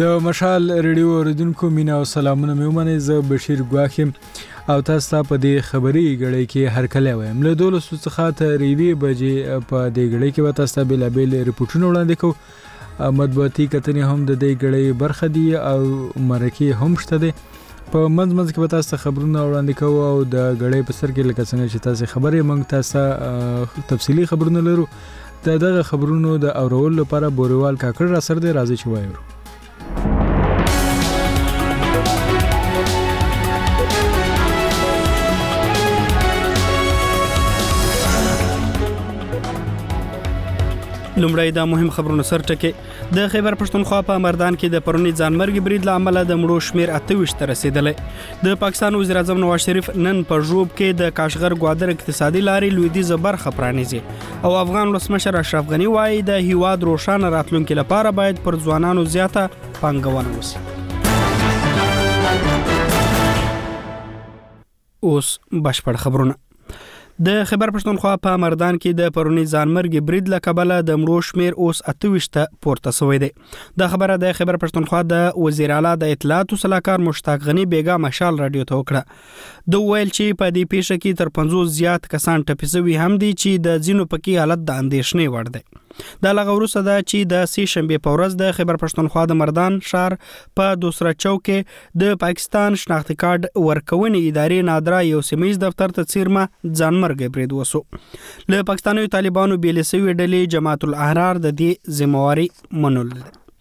د مشال ریډیو اوریدونکو مینا او سلامونه مې ومنئ. زه بشیر ګواښ یم او تاسو ته په دې خبري غړې کې هرکلی وایم. له 12 څخه تر 1 بجې په دې غړې کې به تاسو ته بېلابېل ریپورټونه وړاندې کوو. مطبوعاتي کتنې هم د دې غړې برخه دي او مرکې هم شته دي. په منځ کې به تاسو خبرونه وړاندې کوو او د غړې په سر کې لکه څنګه چې تاسو خبرې موږ تاسو تفصیلی خبرونه لرو. دغه خبرونو د اورولو لپاره بوریوال کاکړ را سره دی. راځي چې وایو. لومړی دا مهم خبرونه سر ټکي. د خیبر پښتونخوا په مردان کې د پرونی ځانمرګي برید له امله د مړو شمیر 28 ته رسیدلی. د پاکستان وزیر اعظم نواز شریف نن په ژوب کې د کاشغر ګوادر اقتصادي لارې لویدیځه برخه پرانیزي او افغان ولسمشر اشرف غنی وایي د هیواد روښانه راتلونکي لپاره باید پر ځوانانو زیاته پانګونه وشي. اوس بشپړ خبرونه. د خیبر پښتونخوا په مردان کې د پرونی ځانمرګي برید له کبله د مړو شمیر اوس 28 ته پورته شوی دی. دا خبره د خیبر پښتونخوا د وزیر اعلی د اطلاعات او صلاحکار مشتاق غنی بیګا مشال رادیو ته وکړه. د ویل چې په دې پیښه کې تر 50 زیات کسان ټپي شوي هم دي چې د ځینو پکې حالت د اندېښنې وړ دی. دا لغه وروسته ده چې د سې شنبه په ورځ د خیبر پښتونخوا د مردان شهر په دوسرا چوک کې د پاکستان شناختی کارت ورکونې ادارې نادرا یو سیمایي دفتر ته څیرمه ځانمرګي برید وسو. له پاکستاني طالبانو بیل سوي ډلې جماعت الاحرار د دې ذمہواری منل.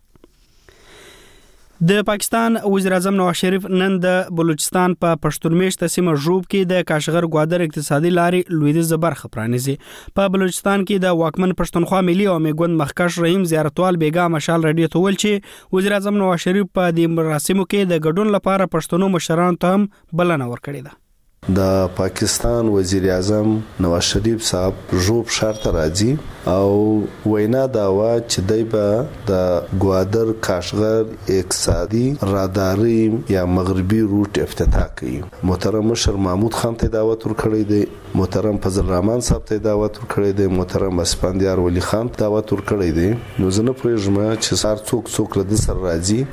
د پاکستان وزیر اعظم نواز شریف نن د بلوچستان په پښتونمیشته سیمه ژوب کې د کاشغر ګوادر اقتصادي لارې لویدیځه برخه پرانیزي. په بلوچستان کې د واکمن پښتونخوا ملي او میګوند مخکښ رحیم زیارتوال بیګا مشال رادیو ته ویل چې وزیر اعظم نواز شریف په دې مراسمو کې د ګډون لپاره پښتنو مشرانو ته هم بلنه ورکړې ده. د پاکستان وزیر اعظم نواز شریف صاحب ژوب شهر ته راځي او وینا دا و چې دای په د ګوادر کاشغر اقتصادي راداري یا مغربي روټ افتتاح کوي. محترم مشر محمود خان ته دعوت ورکړی دی، محترم فضل الرحمن صاحب ته دعوت ورکړی دی، محترم اسپندیار ولی خان دعوت ورکړی دی. نو زه نه پوهیږم چې سار څوک له دې سره راځي.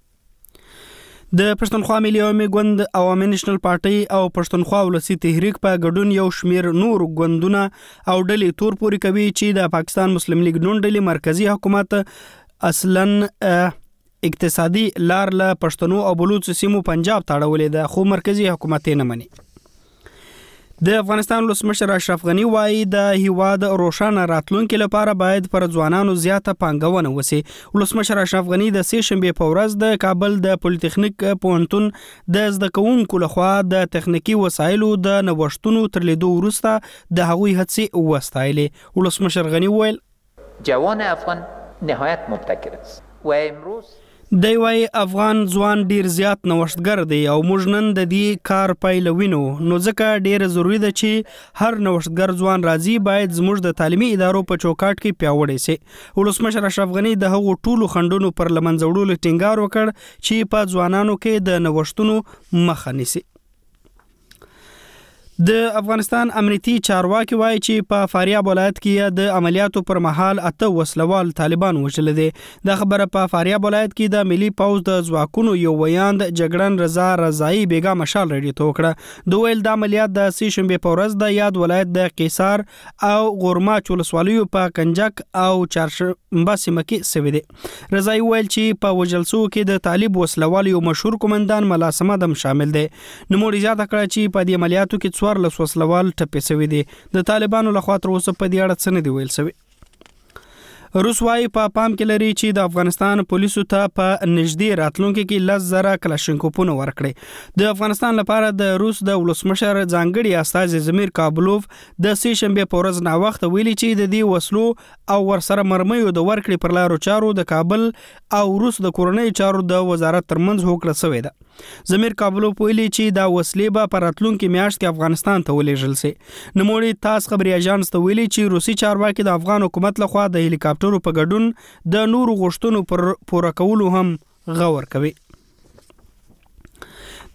د پښتونخوا ملي او میګوند عوامي نېشنل پارټي او پښتونخوا ولسی تحریک په ګډون یو شمیر نور ګوندونه او ډلې تور پوري کوي چې د پاکستان مسلم لیگ نون ډلې مرکزی حکومت اصلاً اقتصادي لار له پښتنو او بلوچ سیمو پنجاب تاړولې ده، خو مرکزی حکومت یې نه مني. د افغانستان ولسمشر اشرف غنی وایي د هیواد روښانه راتلونکي لپاره باید پر ځوانانو زیاته پانګونه وشي. ولسمشر اشرف غنی د سې شنبه په ورځ د کابل د پولیټیکنیک پوهنتون د زده کوونکو لخوا د تخنیکی وسایلو د نوښتونو تر لیدو وروسته د هغوی هڅې وستایلې. ولسمشر غنی ویل جوان افغان نهایت مبتکر است و امروز دی وای افغان ځوان ډیر زیات نوښتګر دی او موږ نن د دې کار پایله وینو، نو ځکه ډیر ضروری ده چې هر نوښتګر ځوان راځي باید زموږ د تعلیمي ادارو په چوکاټ کې پیاوړی شي. ولسمشر اشرف غنی د هغو ټولو خنډونو پر لمنځه وړلو ټینګار وکړ چې په ځوانانو کې د نوښتونو مخه نیسي. د افغانستان امنیتي چارواکي وایي چې په فاریاب ولایت کې د عملیاتو پر مهال 8 وسلوال طالبان وژل دي. دا خبره په فاریاب ولایت کې د ملي پوځ د ځواکونو یو ویاند جګړن رضا رضایی بیګا مشال رادیو ته وکړه. د ویل د عملیات د سې شنبه په ورځ د یاد ولایت د قیصار او غورماچ ولسوالیو په کنجک او چارشنبه سیمه کې شوی دي. رضایی ویل چې په وجلسو کې د طالب وسلوال یو مشهور قومندان ملا صمد هم شامل دي. نوموړي زیاته کړه چې په دې عملیاتو کې څوارلس وسلوال ټپي شوي دي. د طالبانو لخوا تر اوسه په دې اړه څه نه دي ویل شوي. روس وايي په پام کې لري چې د افغانستان پولیسو ته په نږدې راتلونکي کې 10,000 کلاشینکوفونه ورکړي. د افغانستان لپاره د روس د ولسمشر ځانګړي استازي زمیر کابلوف د سې شنبه په ورځ نا وخت ویلي چې د دې وسلو او ورسره مرمیو د ورکړې پر لارو چارو د کابل او روس د کورنۍ چارو د وزارت ترمنځ هوکړه شوې ده. زمیر کابلوف ویلي چې دا وسلې به په راتلونکي میاشت کې افغانستان ته ولېږل شي. نوموړي تاس خبري اژانس ته ویلي چې روسي چارواکي د افغان حکومت لخوا د هلیکاپټرو په ګډون د نورو غوښتنو پر پوره کولو هم غور کوي.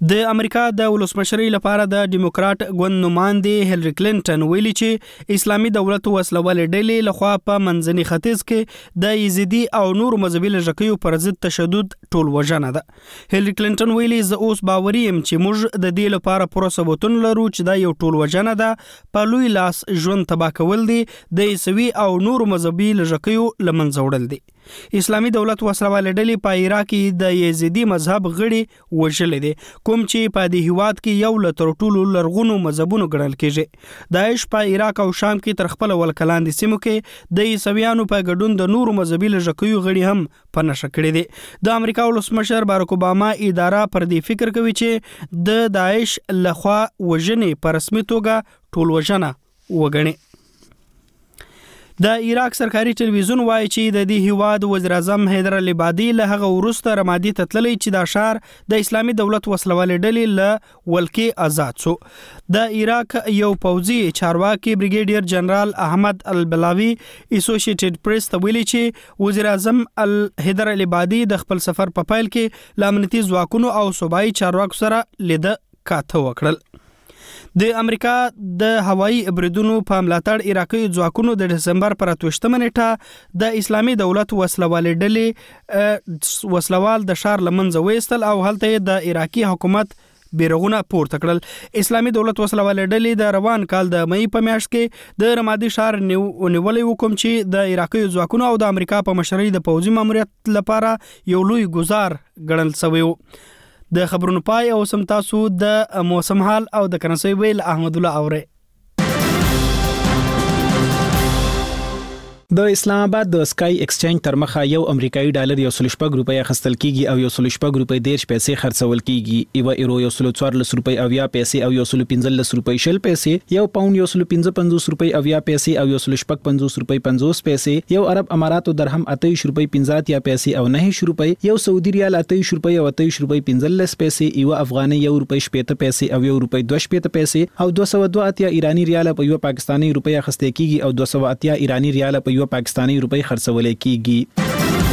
د امریکا د ولسمشرۍ لپاره د ډیموکرات ګوند نماینده هیلری کلینټن ویلي چې اسلامي دولت وسلوال ډلې لخوا په منځني ختیځ کې د یزیدي او نور مذهبي لږکیو پر ضد تشدد ټول وژنه ده. هیلری کلینټن ویلي زه اوس باوري یم چې موږ د دې لپاره پوره ثبوتونه لرو چې دا یو ټول وژنه ده، په لوی لاس ژوند تباه کول دي، د عیسوي او نور مذهبي لږکیو له منځه وړل دي. اسلامي دولت وسلوال ډلې په عراق کې د یزیدي مذهب غړي وژلې دي، کوم چې په دې هیواد کې یو له تر ټولو لرغونو مذهبونو ګڼل کېږي. داعش په عراق او شام کې تر خپل ولکلاندې سیمو کې د عیسویانو په ګډون د نورو مذهبي لږکیو غړي هم په نښه کړي دي. د امریکا ولسمشر باراک اوباما اداره پر دې فکر کوي چې د داعش لخوا وژنې په رسمي توګه ټول وژنه وګڼي. د عراق سرکاري ټلویزیون وایي چې د دې هیواد وزیر اعظم حیدر العبادي له هغه وروسته رمادي ته تللی چې دا ښار د اسلامي دولت وسلوال ډلې له ولکې آزاد شو. د عراق یو پوځي چارواکي بریګیډیر جنرال احمد البلاوی اسوسییټډ پریس ته ویلي چې وزیر اعظم حیدر العبادي د خپل سفر په پیل کې له امنیتي ځواکونو او صوبایي چارواکو سره لیده کاته وکړل. د امریکا د هوایي بریدونو په ملاتړ عراقي ځواکونو د دسمبر پر 28 نیټه د اسلامي دولت وسلوال ډلې وسلوال د ښار لمنځه وېستل او هلته د عراقي حکومت بیرغونه پورته کړل. اسلامي دولت وسلوال ډلې د روان کال د مئی په میاشت کې د رمادي ښار نیولې وکم چې د عراقي ځواکونو او د امریکا په مشرۍ د پوځي ماموریت لپاره یو لوی ګزار ګڼل شوی و. د خبرونو پای او سم تاسو د موسم حال او د کرنسي ویل احمد الله اوره. د اسلام آباد د سکای ایکسچینج تر مخه یو امریکایي ډالر 1.6 روپۍ اخیستل کیږي او 1.6 روپۍ 10 پیسې خرڅول کیږي. یو ایرو 1.14 روپۍ او 10 پیسې او 1.15 روپۍ 10 پیسې، یو پاوند 1.55 روپۍ او 10 پیسې او 1.55 روپۍ 50 پیسې، یو عرب اماراتو درهم 28 روپۍ 50 پیسې او 9 روپۍ، یو سعودي ریال 28 روپۍ او 28 روپۍ 15 پیسې، یو افغاني 1 روپۍ 70 پیسې او 1 روپۍ 2 پیسې او 202 ایرانی ریال په یو پاکستانی روپۍ اخیستل کیږي او 208 ایرانی ریال په یو پاکستانی روپۍ خرڅول کیږي.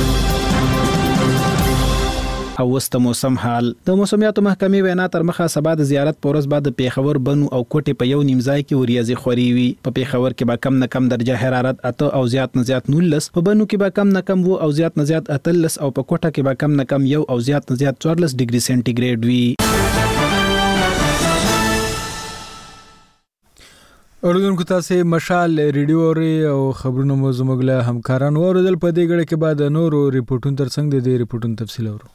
او وست موسم حال. د موسمیاتو محکمې وینا تر مخه سبا د زیارت پورس بعد پیښور بنو او کوټه په یو نیمځای کې وریاضي خوري وي. په پیښور کې به کم نه کم درجه حرارت 8 او زیات نه زیات 19، په بنو کې به کم نه کم 2 او زیات نه زیات 13 او په کوټه کې به کم نه کم 1 او زیات نه زیات 14 ډیګري سنټیګریډ وي. اوردونکو تاسو مشال ریډیو اوري او خبرونه مو زموږ له همکارانو اوریدل. په دې غړي کې بعد نورو ریپورتونو ترڅنګ د دې ریپورتونو تفصیل اورو.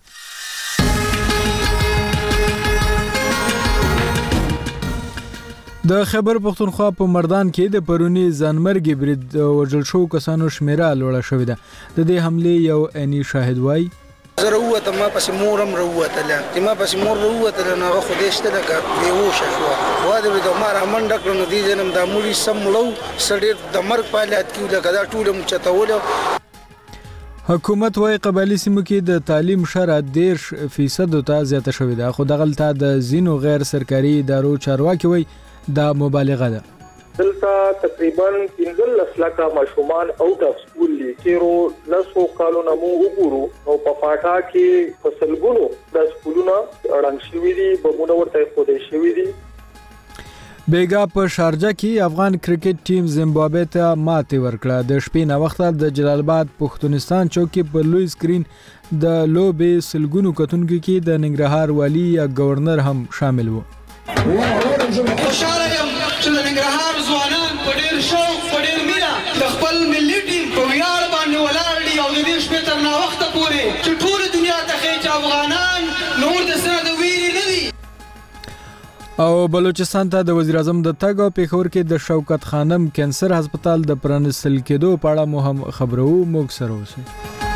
د خیبر پختونخوا په مردان کې د پرونی ځانمرګي برید وژل شو کسانو شمیره لوړه شوې ده. د دې حمله یو عیني شاهد وایي ضرورت ما پس مورم روتله ما پس مور روتله نه خو دې شته لکه بیهوشه شو واده د مار امن ډکړو نو دي جنم د مولي سملو سړي د مرګ پالات کیو لکه دا ټول مچتاول. حکومت وايي قبایلی سیمو کې د تعلیم شرح 10% ته زیاته شوې ده، خو دغلته د زینو غیر سرکاري ادارو چارواکي وایي دا مبالغه ده. دلته تقریبا 15 لک ماشومان اوټ اف سکول لیکيرو لسو کالونه مو وګورو او په پاټا کې فصلګونو د سکولونو اړنګ شوی دي، بمونه ورته خوده شوی دي. بیګا په شارجه کې افغان کرکټ ټیم زیمبابوې ته ماتې ورکړه. د شپې نه وخت د جلال آباد پښتونستان چوک کې په لوی سکرین د لوبې سلګونو کتونکو کې د ننګرهار والی یا گورنر هم شامل وو. خوشاله یم چې د ننګرهار ځوانان په ډېر شوق په ډېر مینه د خپل ملي ټیم په ویاړ باندې ولاړ دي او د دې شپې تر ناوخته پورې چې ټول دنیا ته ښیي چې افغانان نور د سره د ویرې نه دي. او بلوچستان ته د وزیر اعظم د تګ او پیښور کې د شوکت خانم کینسر هسپتال د پرانستل کېدو په اړه مو هم خبرو موږ سره اوسئ.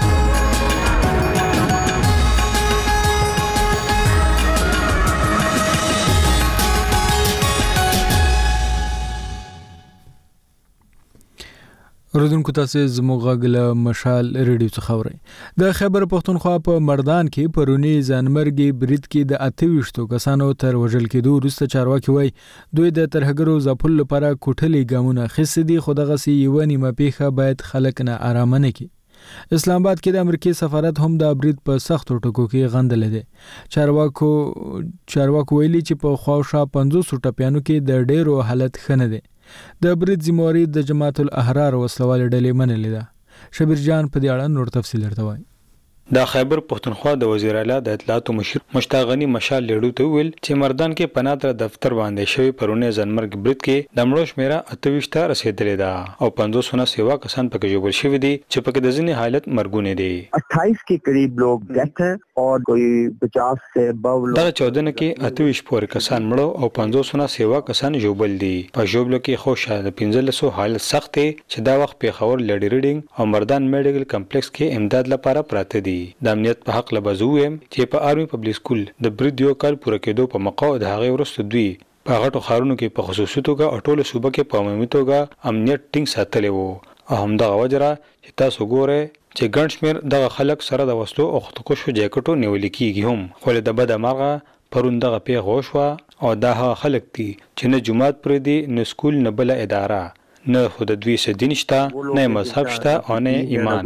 اوردونکو تاسو زموږ غږ له مشال ریډیو څخه اورئ. د خیبر پختونخوا په مردان کې پرونی ځانمرګي برید کې د 28 کسانو تر وژل کېدو وروسته چارواکي وایي دوی د ترهګرو ځپلو لپاره کوټلې ګامونه اخیستي دي، خو دغسې یوه نیمه پیښه باید خلک نه ارامه نه کړي. اسلام آباد کې د امریکای سفارت هم د برید په سختو ټکو کې غندل دي. چارواکو ویلي چې په خواوشا 500 ټپیانو کې د ډیرو حالت خنه دي. د برید ذمہواری د جماعت الاحرار وسلوال ډلې منلې ده. شبیر جان په دې اړه نور تفصیل ورته وایي. د خیبر پښتونخوا د وزیر اعلی د اطلاعات مشیر مشتاق غنی مشال لیډو ته ویل چې مردان کې پناتر دفتر باندې شوی پرونه ځنمرګ برید کې د مړو شمیره 28 ته رسیدلې ده او 500 سیوا کسان پکې جوړ شوی دي چې پکې د ځینې حالت مرګونه دي. 28 के करीब लोग डेथ है और कोई 50 से 52 دا 14 کې 28 پورې کسان مړو او 500 سیوا کسان جوړل دي. په جوړلو کې خوشاله د 1500 حالت سخت چې دا وخت په خبر لډی ریډینګ او مردان میډیکل کمپلیکس کې امداد لپاره پراته دي. د امنیت په حق لبزوم چې په آرمي پبلک سکول د برید یو کال پوره کېدو په موقع د هغه ورسته دوی په غټو خارونو کې په خصوصي توګه ټوله صوبه کې په عمومي توګه امنیت ټینګ ساتلی وو. همدغه وجره چې تاسو ګوره چې ګڼ شمېر دغه خلک سره د وسلو او خودکشو جاکټو نیول کېږي هم خو د بده مرغه پرون دغه پیښه وشوه او دا هغه خلک دي چې نه جومات پرې دي نه سکول نه بله اداره نه خود دوی سدین شته نه مذهب شته او نه ایمان.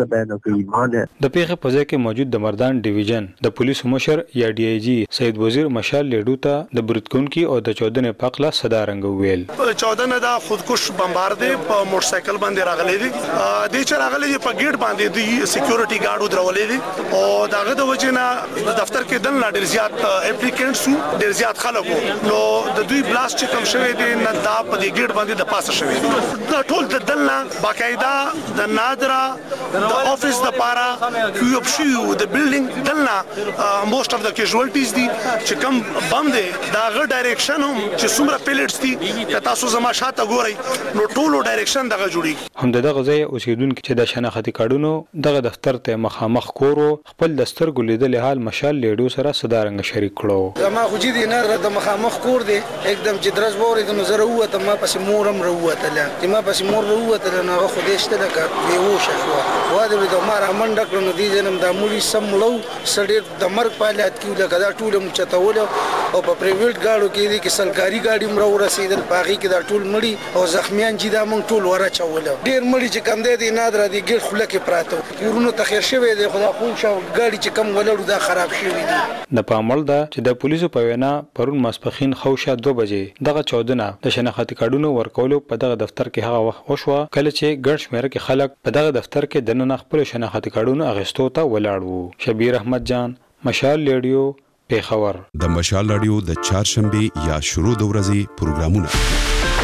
د پیښې په ځای کې موجود د مردان ډیویژن د پولیسو مشر یا ډي آی جی سید وزیر مشال لیډو ته د برید کوونکي او د 14 په اړه صدا رنګ ویل. 14 دا خودکش بمبار دی په موټر سایکل باندې راغلي دي. د چې راغلي دي په گیټ باندې دی سکیورټي ګارډ درولې دي او داغه د وجنه د دفتر کې دن لا ډیر زیات اپلیکانټس ډیر زیات خلکو نو د دوی بلاست کم شوی دی نه دا په دې گیټ باندې د پاسه شوی دا ټول د دلنا باقاعده د نادرا د افیس د پارا کیوب شیو د بلډینګ دلنا موست اف د کیژوالټیز دي چې کم بم دي دا غ ډایریکشن هم چې څومره پیلټس دي که تاسو زما شاته ګورئ نو ټولو ډایریکشن دغه جوړي. هم دغه ځای اوسیدونکو چې د شناختی کارډونو دغه دفتر ته مخامخ کورو خپل دستر ګلیدل حال مشال لیډو سره صدارنګ شریک کړو. ما خو جدي نه د مخامخ کور دی एकदम چې درز ووري د نظر وته ما پس مورم وروته ما پس مور وروته نه خو دې شته لکه بیهوش شو واده د مار منډه کړو دي جنم د مولي سملو سړي د مرګ پالات کیو لکه دا ټول مچتاول او په پرایویټ گاډو کې دي کې سرکاري گاډي مرو رسیدل باغی کې دا ټول مړي او زخمیان چې دا مونږ ټول ورچول ډیر مړي چې کم دي نادر دي ګډ خله کې پراته یورونو تخیر شوی دی خدا خو شو گاډي چې کم ولړو دا خراب شوی دي. د پامل دا چې د پولیسو په وینا پرون ماسپخین خوشه 2 بجې دغه 14 د شناختی کارډونو ورکولو په دغه دفتر کې هغه وخت وشو کله چې ګڼ شمېر کې خلک په دغه دفتر کې د نن خپل شناختی کارډونو اغستو ته ولاړ وو. شبیر احمد جان مشال لیډیو پیښور. د مشال رادیو د چهارشنبه یا شروع د ورځې پروګرامونه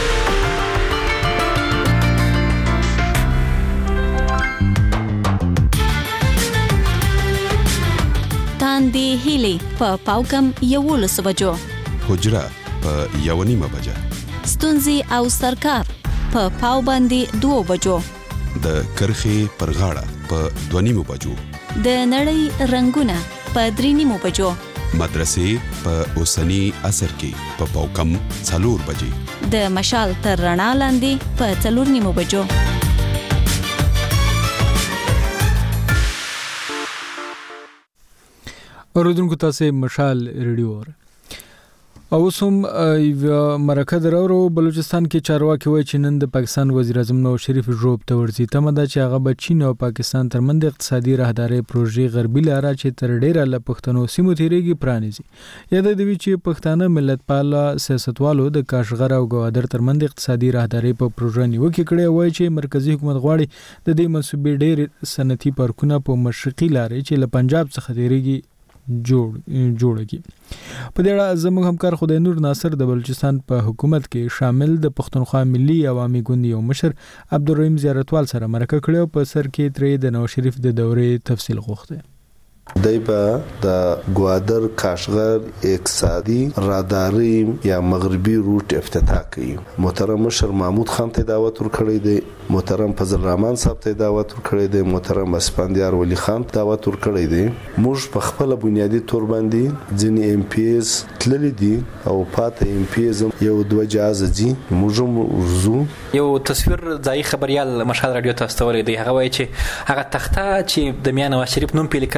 تاندې هیلې په پاوکم 11 بجو حجره په 1:30 بجه ستونزې او سرکار په پاو باندې 2 بجو د کرخې پر غاړه په 2:30 بجو د نړۍ رنگونه په 3:30 بجو مدرسې په اوسنی عصر کې په پاوکم 4 بجې د مشال تر رڼا لاندې په 4:30 بجو. اوریدونکو تاسو مشال ریډیو او سم مرکه درورو بلوچستان کې چارواکي وایي چې نن د پاکستان وزیر اعظم نواز شریف ژوب ته ورځي تمه ده چې هغه به چین او پاکستان ترمنځ اقتصادي راهداري پروژې غربي لاره چې تر ډیره له پښتنو سیمو تیریږي پرانیزي. یاد دی چې پښتانه ملتپال سیاستوالو د کاشغر او ګوادر ترمنځ اقتصادي راهداري په پروژه نیوکه کړې وایي چې مرکزی حکومت غواړي د دې منسوبې ډېر صنعتي پارکونه په مشرقي لارې چې له پنجاب څخه تیریږي جوړږي. په دې اړه زموږ همکار خدای نور ناصر د بلوچستان په حکومت کې شامل د پښتونخوا ملي عوامي ګوند یو مشر عبدالرحیم زیارتوال سره مرکه کړې او په سر کې ترې د نواز شریف د دورې تفصیل غوښته. دایبا د ګوادر کاشغر اقتصادي راداري یا مغربي روټ افتتاح کړي. محترم مشر محمود خان ته دعوت ورکړی دی، محترم فضل الرحمن صاحب ته دعوت ورکړی دی، محترم اسپندیار ولی خان دعوت ورکړی دی. موږ په خپل بنیادی تور باندې ځینې ام پی ایز تللی دي او پاتې ام پی ایز یو 2 جهاز دي. موږ ورزو یو تصویر ځای خبريال مشال رادیو تاسو ته ورې دی هغه وایي چې هغه تخته چې د میان نواز شریف نوم پیل کړی دی وایي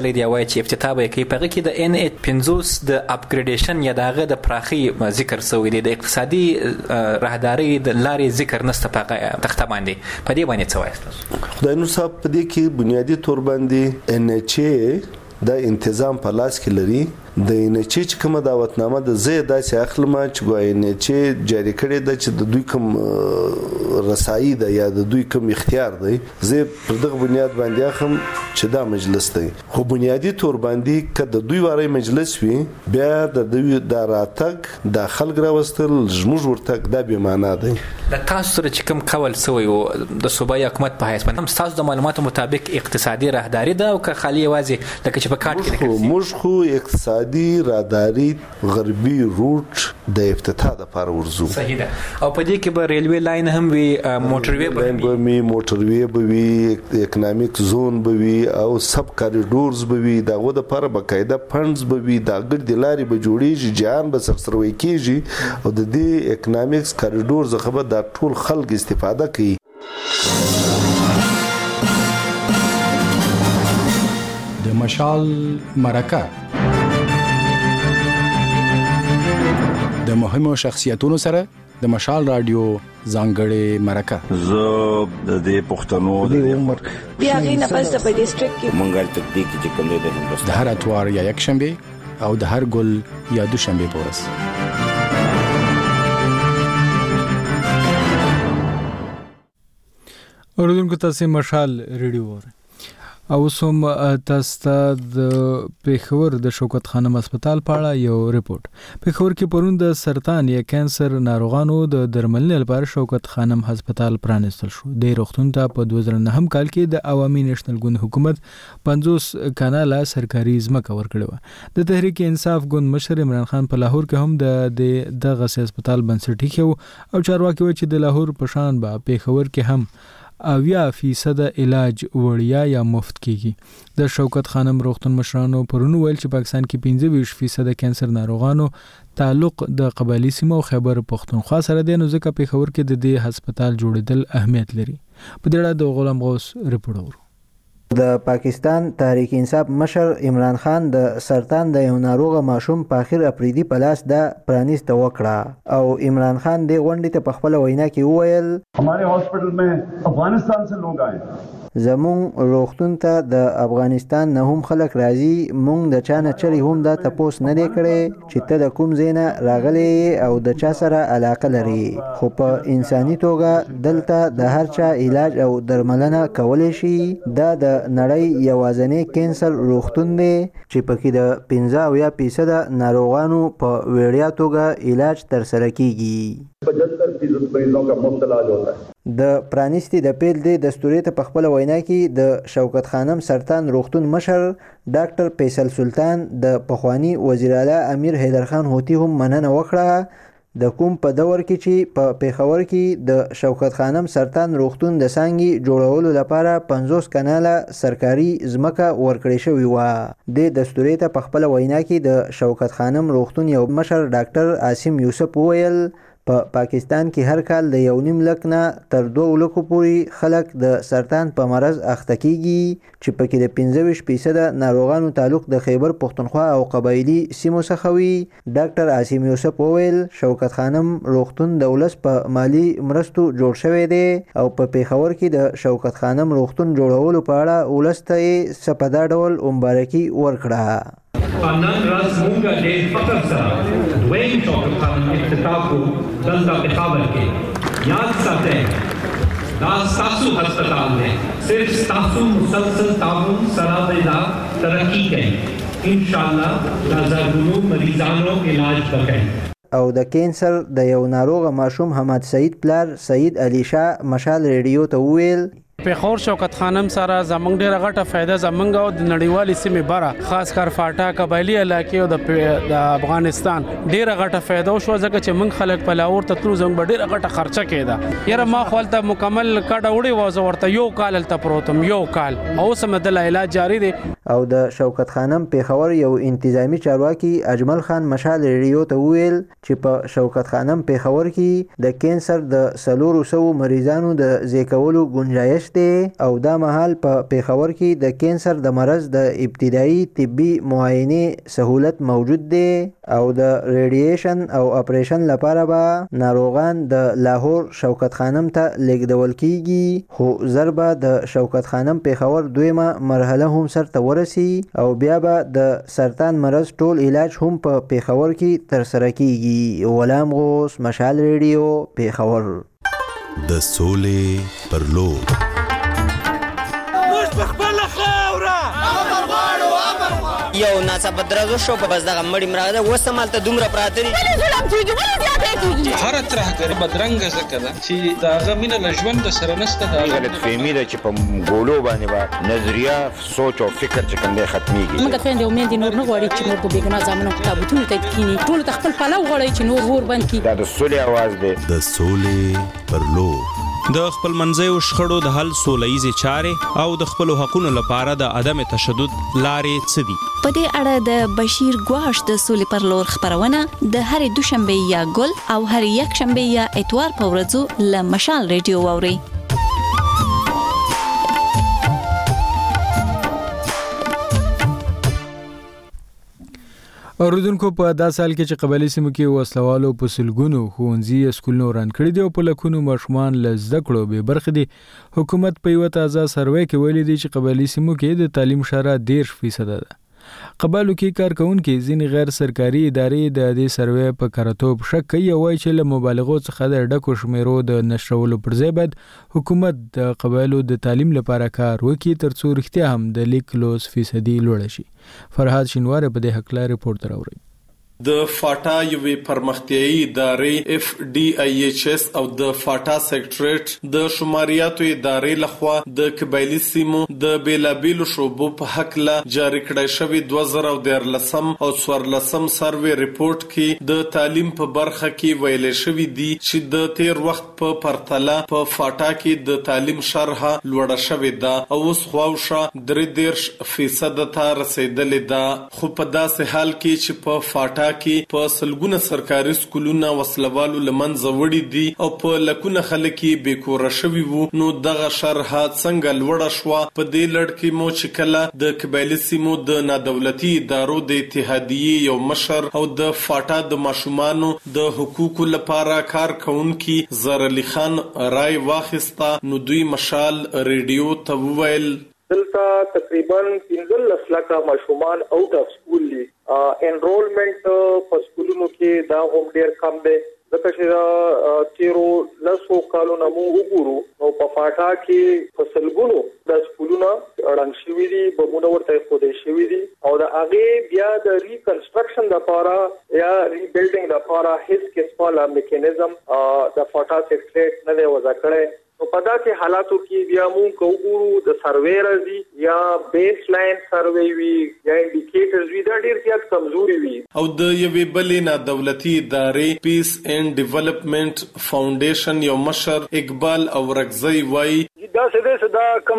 چې افتتاح به کوي په کې د NH50 د اپګریډیشن یا دغه د پراخي ذکر شوی دی د اقتصادي راهداري د لارې ذکر نشته په تخته باندې په دې باندې څه وایي خدای نور صاحب په دې کې بنیادی تور باندې NHA د تنظیم په لاس کې لري د NHA چې کومه دعوتنامه د زه داسې اخلم چې ګویا NHA جاری کړی د چې د دوی کوم رسایي ده یا د دوی کوم اختیار دی زه پر دغه بنیاد باندې اخم چې دا مجلس دی خو بنیادی تور باندې کله د دوی واره مجلس وي بیا د دوی د راتګ د خلک راوستل زموږ ورتګ د به معنا دی د تاسو سره چې کوم کول سوی او د صوبایي حکومت په حیث باندې تاسو د معلوماتو مطابق اقتصادي راهداري ده او که خالی وازي لکه چې په کارت کې موږ خو اقتصادي راداري غربي روټ د افتتاح لپاره ورزو صحیح ده او په دې کې به ریلوي لاین هم وي موټروي به وي اکونومیک زون به وي او سب کاریډورز به وي دغه د لپاره باقاعده فندز به وي د ګرد لاري به جوړیږي جهان به سرسروي کیږي او د دې اکونومیکس کاریډورز خبر د ټول خلک استفاده کوي د مشال مرکه د مهمو شخصیتونو سره د مشال رادیو ځانګړې مرکه زه د دې پښتنو د عمر بیا غینه پس په ډیسټریکټ کې مونږه تدبیق چې کوم د هندوستان د هر اتوار یا یک شنبه او د هر ګل یا دوشنبه په ورځ اوریدونکو تاسو مشال ریډیو وره او سوم تاسو د پیښور د شوکت خانم هسپتال په اړه یو ریپورت پیښور کې پرون د سرطان یا کانسر ناروغانو د درملنې لپاره شوکت خانم هسپتال پرانستل شو د روغتون ته په 2009 کال کې د عوامي نېشنل ګوند حکومت 50 کاناله سرکاري ځمکه ورکړه د تحریک انصاف ګوند مشر عمران خان په لاهور کې هم د غسه هسپتال بنسټ ایښو او چارواکي و چې د لاهور په شان به پیښور کې هم 90% علاج وړیا یا مفت کیږي د شوکت خانم روغتون مشرانو پرونو ویل چې پاکستان کې 25% کانسر ناروغانو تعلق د قبایلی سیمو خیبر پختونخوا سره دی نو ځکه پیښور کې د دې هسپتال جوړیدل اهمیت لري په دې اړه د غلام غوث ریپورت د پاکستان تحریک انصاف مشر عمران خان د سرطان د یو ناروغ ماشوم په اخر اپریدي پلاس د پرانیست وکړه او عمران خان د غونډې ته په خپل وینا کې وویل हमारे हॉस्पिटल में अफगानिस्तान से लोग आए زمون روغتون ته د افغانستان نه هم خلک راځي مونږ د چا نه چری هم دا تپوس نه دی کړی چې ته د کوم زینا راغلی او د چا سره علاقه لري خو په انساني توګه دلته د هر چا علاج او درملنه کولی شي دا د نړۍ یوازینی کینسر روغتون دی چې پکې د 15% ناروغانو په وړیا توګه علاج ترسره کیږي 75% مریضوں کا مفت علاج ہوتا ہے د پرانیستی د پیل د دستوري ته په خپل وینا کې د شوکت خانم سرطان روغتون مشر ډاکټر فیصل سلطان د پخوانی وزیر اعلی امیر حیدر خان هوتی هم مننه وکړه د کوم په دور کې چې په پیښور کې د شوکت خانم سرطان روغتون د سانګي جوړولو لپاره 50 کاناله سرکاري ځمکه ورکړې شوې و د دستوري ته په خپل وینا کې د شوکت خانم روغتون یو مشر ډاکټر عاصم یوسف وویل په پاکستان کې هر کال د 1.5 لک نه تر 2 لکو پورې خلک د سرطان په مرض اخته کیږي چې پکې د 15% ناروغانو تعلق د خیبر پختونخوا او قبایلی سیمو څخه وي ډاکټر عاصم یوسف وویل شوکت خانم روغتون د ولس په مالی مرستو جوړ شوی دی او په پیښور کې د شوکت خانم روغتون جوړولو په اړه ولس ته سپدا ډول مبارکي ورکړه نن ورځ موږ ډېر فخر سره دویم شوکت خانم افتتاح کو دلته پیښور کې یاد ساتئ دا ستاسو هسپتال دی صرف ستاسو مسلسل تعاون سره به دا ترقی کوي انشاءالله دا زرګونو مریضانو علاج وکړي او د کینسر د یو ناروغ ماشوم حمد سعید پلار سعید علی شاه مشال ریډیو ته ویل پیښور شوکت خانم سره زمونږ ډیره غټه فائدہ زمونږ او د نړیوالې سیمې بره خاص کر فاټا قبایلی علاقې او د افغانستان ډیره غټه فائدہ شو ځکه چې موږ خلک په لاور ته تلو زموږ ډیره غټه خرچه کېده یاره ما خپل ته مکمل کډه وړي وځه ورته یو کال ته پروتم یو کال او سم د علاج جاری دی او د شوکت خانم پیښور یو انتظامی چارواکي اجمل خان مشال ریډیو ته ویل چې په شوکت خانم پیښور کې د کینسر د 300 مریضانو د زیکولو گنجائش دی او دا مهال په پیښور کې د کینسر د مرض د ابتدایي طبي معاینې سهولت موجود دی او د ریډیشن او اپریشن لپاره به ناروغان د لاهور شوکت خانم ته لیږدول کیږي، خو ضربه د شوکت خانم پیښور دویمه مرحله هم سرته ورسی او بیا به د سرطان مرض ټول علاج هم په پیښور کې ترسره کیږي. غلام غوث، مشال ریډیو، پیښور. د سولې پر لور یو ناڅاپه درزو شو په بس دغه مړی مراغه وسه مالته دومره پراته دي ظلم کیږي ولې زیاته کیږي هر طرح کې بدرنګ زکه ده چې داغه مینه لژوند سره نشته دا غلط فهمي ده چې په ګولو باندې با نظریه سوچ او فکر چې کنده ختميږي. موږ ته د امید نور نه غواړي چې نور د بیګنا ځامنو کتابونه ته کینی ټول تخپل پلو غواړي چې نور ور بند کی دا د سولې आवाज ده. د سولې پر لور د خپل منځیو شخړو د حل سوله‌یزې چارې او د خپل حقوقو لپاره د عدم تشدد لارې څه دي؟ په دې اړه د بشیر ګواش د سولې پر لور خبرونه د هرې دوشنبه یا ګل او هرې یکشنبه یا اتوار په ورځو له مشال ریډیو واورئ. اوریدونکو په دا سال کې چې قبایلی سیمو کې وسلوالو په سلګونو ښوونځي اسکولونو وران کړي دي او په لکونو ماشومان له زده کړو بې برخې دي. حکومت په یوه تازه سروې کې ویلي دی چې قبایلی سیمو کې د تعلیم شرح 10% ده. قبایلو کې کار کوونکي ځینې غیر سرکاري ادارې د دې سروې په کارتوب شک کوي او وایي چې له مبالغو څخه د ډکو شمیرو د نشرولو پر ځای باید حکومت د قبایلو د تعلیم لپاره کار وکړي ترڅو رښتیا هم د لیک لوست فیصدي لوړه شي. فرهاد شینواره په دې هکله ریپورت راوړي. د فاټا یوې پرمختیایي ادارې FDIHS او د فاټا سیکریټریټ د شماریاتو ادارې لخوا د قبایلی سیمو د بیلابیلو شعبو په حق لا جاری کړای شوی 2013 او 14 سروې ریپورت کې د تعلیم په برخه کې ویل شوی دی چې د تیر وخت په پرتله په فاټا کې د تعلیم شرح لوړه شوې ده او اوس خواوشه 33% ته رسیدلې ده. خو په داسې حال کې چې په فاټا کې په سلګونه سرکاري سکولونه وسلوالو لمنځه وړي دي او په لکونه خلک بې کوره شوي وو، نو دغه شرح څنګه لوړه شوه؟ په دې لړ کې مو چې کله د قبایلی سیمو د نادولتي ادارو د اتحادیې یو مشر او د فاټا د ماشومانو د حقوقو لپاره کار کوونکي زهر علي خان رای واخیسته، نو دوی مشال ریډیو ته وویل دلته تقریبا 15 لکه ماشومان اوټ اف سکول دي. انرولمنٹ په سکولونو کې دا هم ډیر کم دی ځکه چې تیرو لسو کالونو مو وګورو او په فاټا کې فصلګونو د سکولونو اړنګ شوی دي، بمونه ورته خوده شوی دي او د هغه بیا د ریکنسټرکشن لپاره یا ریبیلډینګ لپاره هیڅ کیسه میکانیزم د فاټا سیکریټریټ نه دی وضع کړی. نو په داسې حالاتو کې بیا مونږ کوو د سروې راځي یا بیس لاین سروې وي یا انډیکیټرز وي دا ډیر زیات کمزوري وي. او د یوې بلې نادولتي ادارې پیس اینڈ ډیولپمنٹ فاونډیشن یو مشر اقبال اورکزئی وایي دا سده دا کوم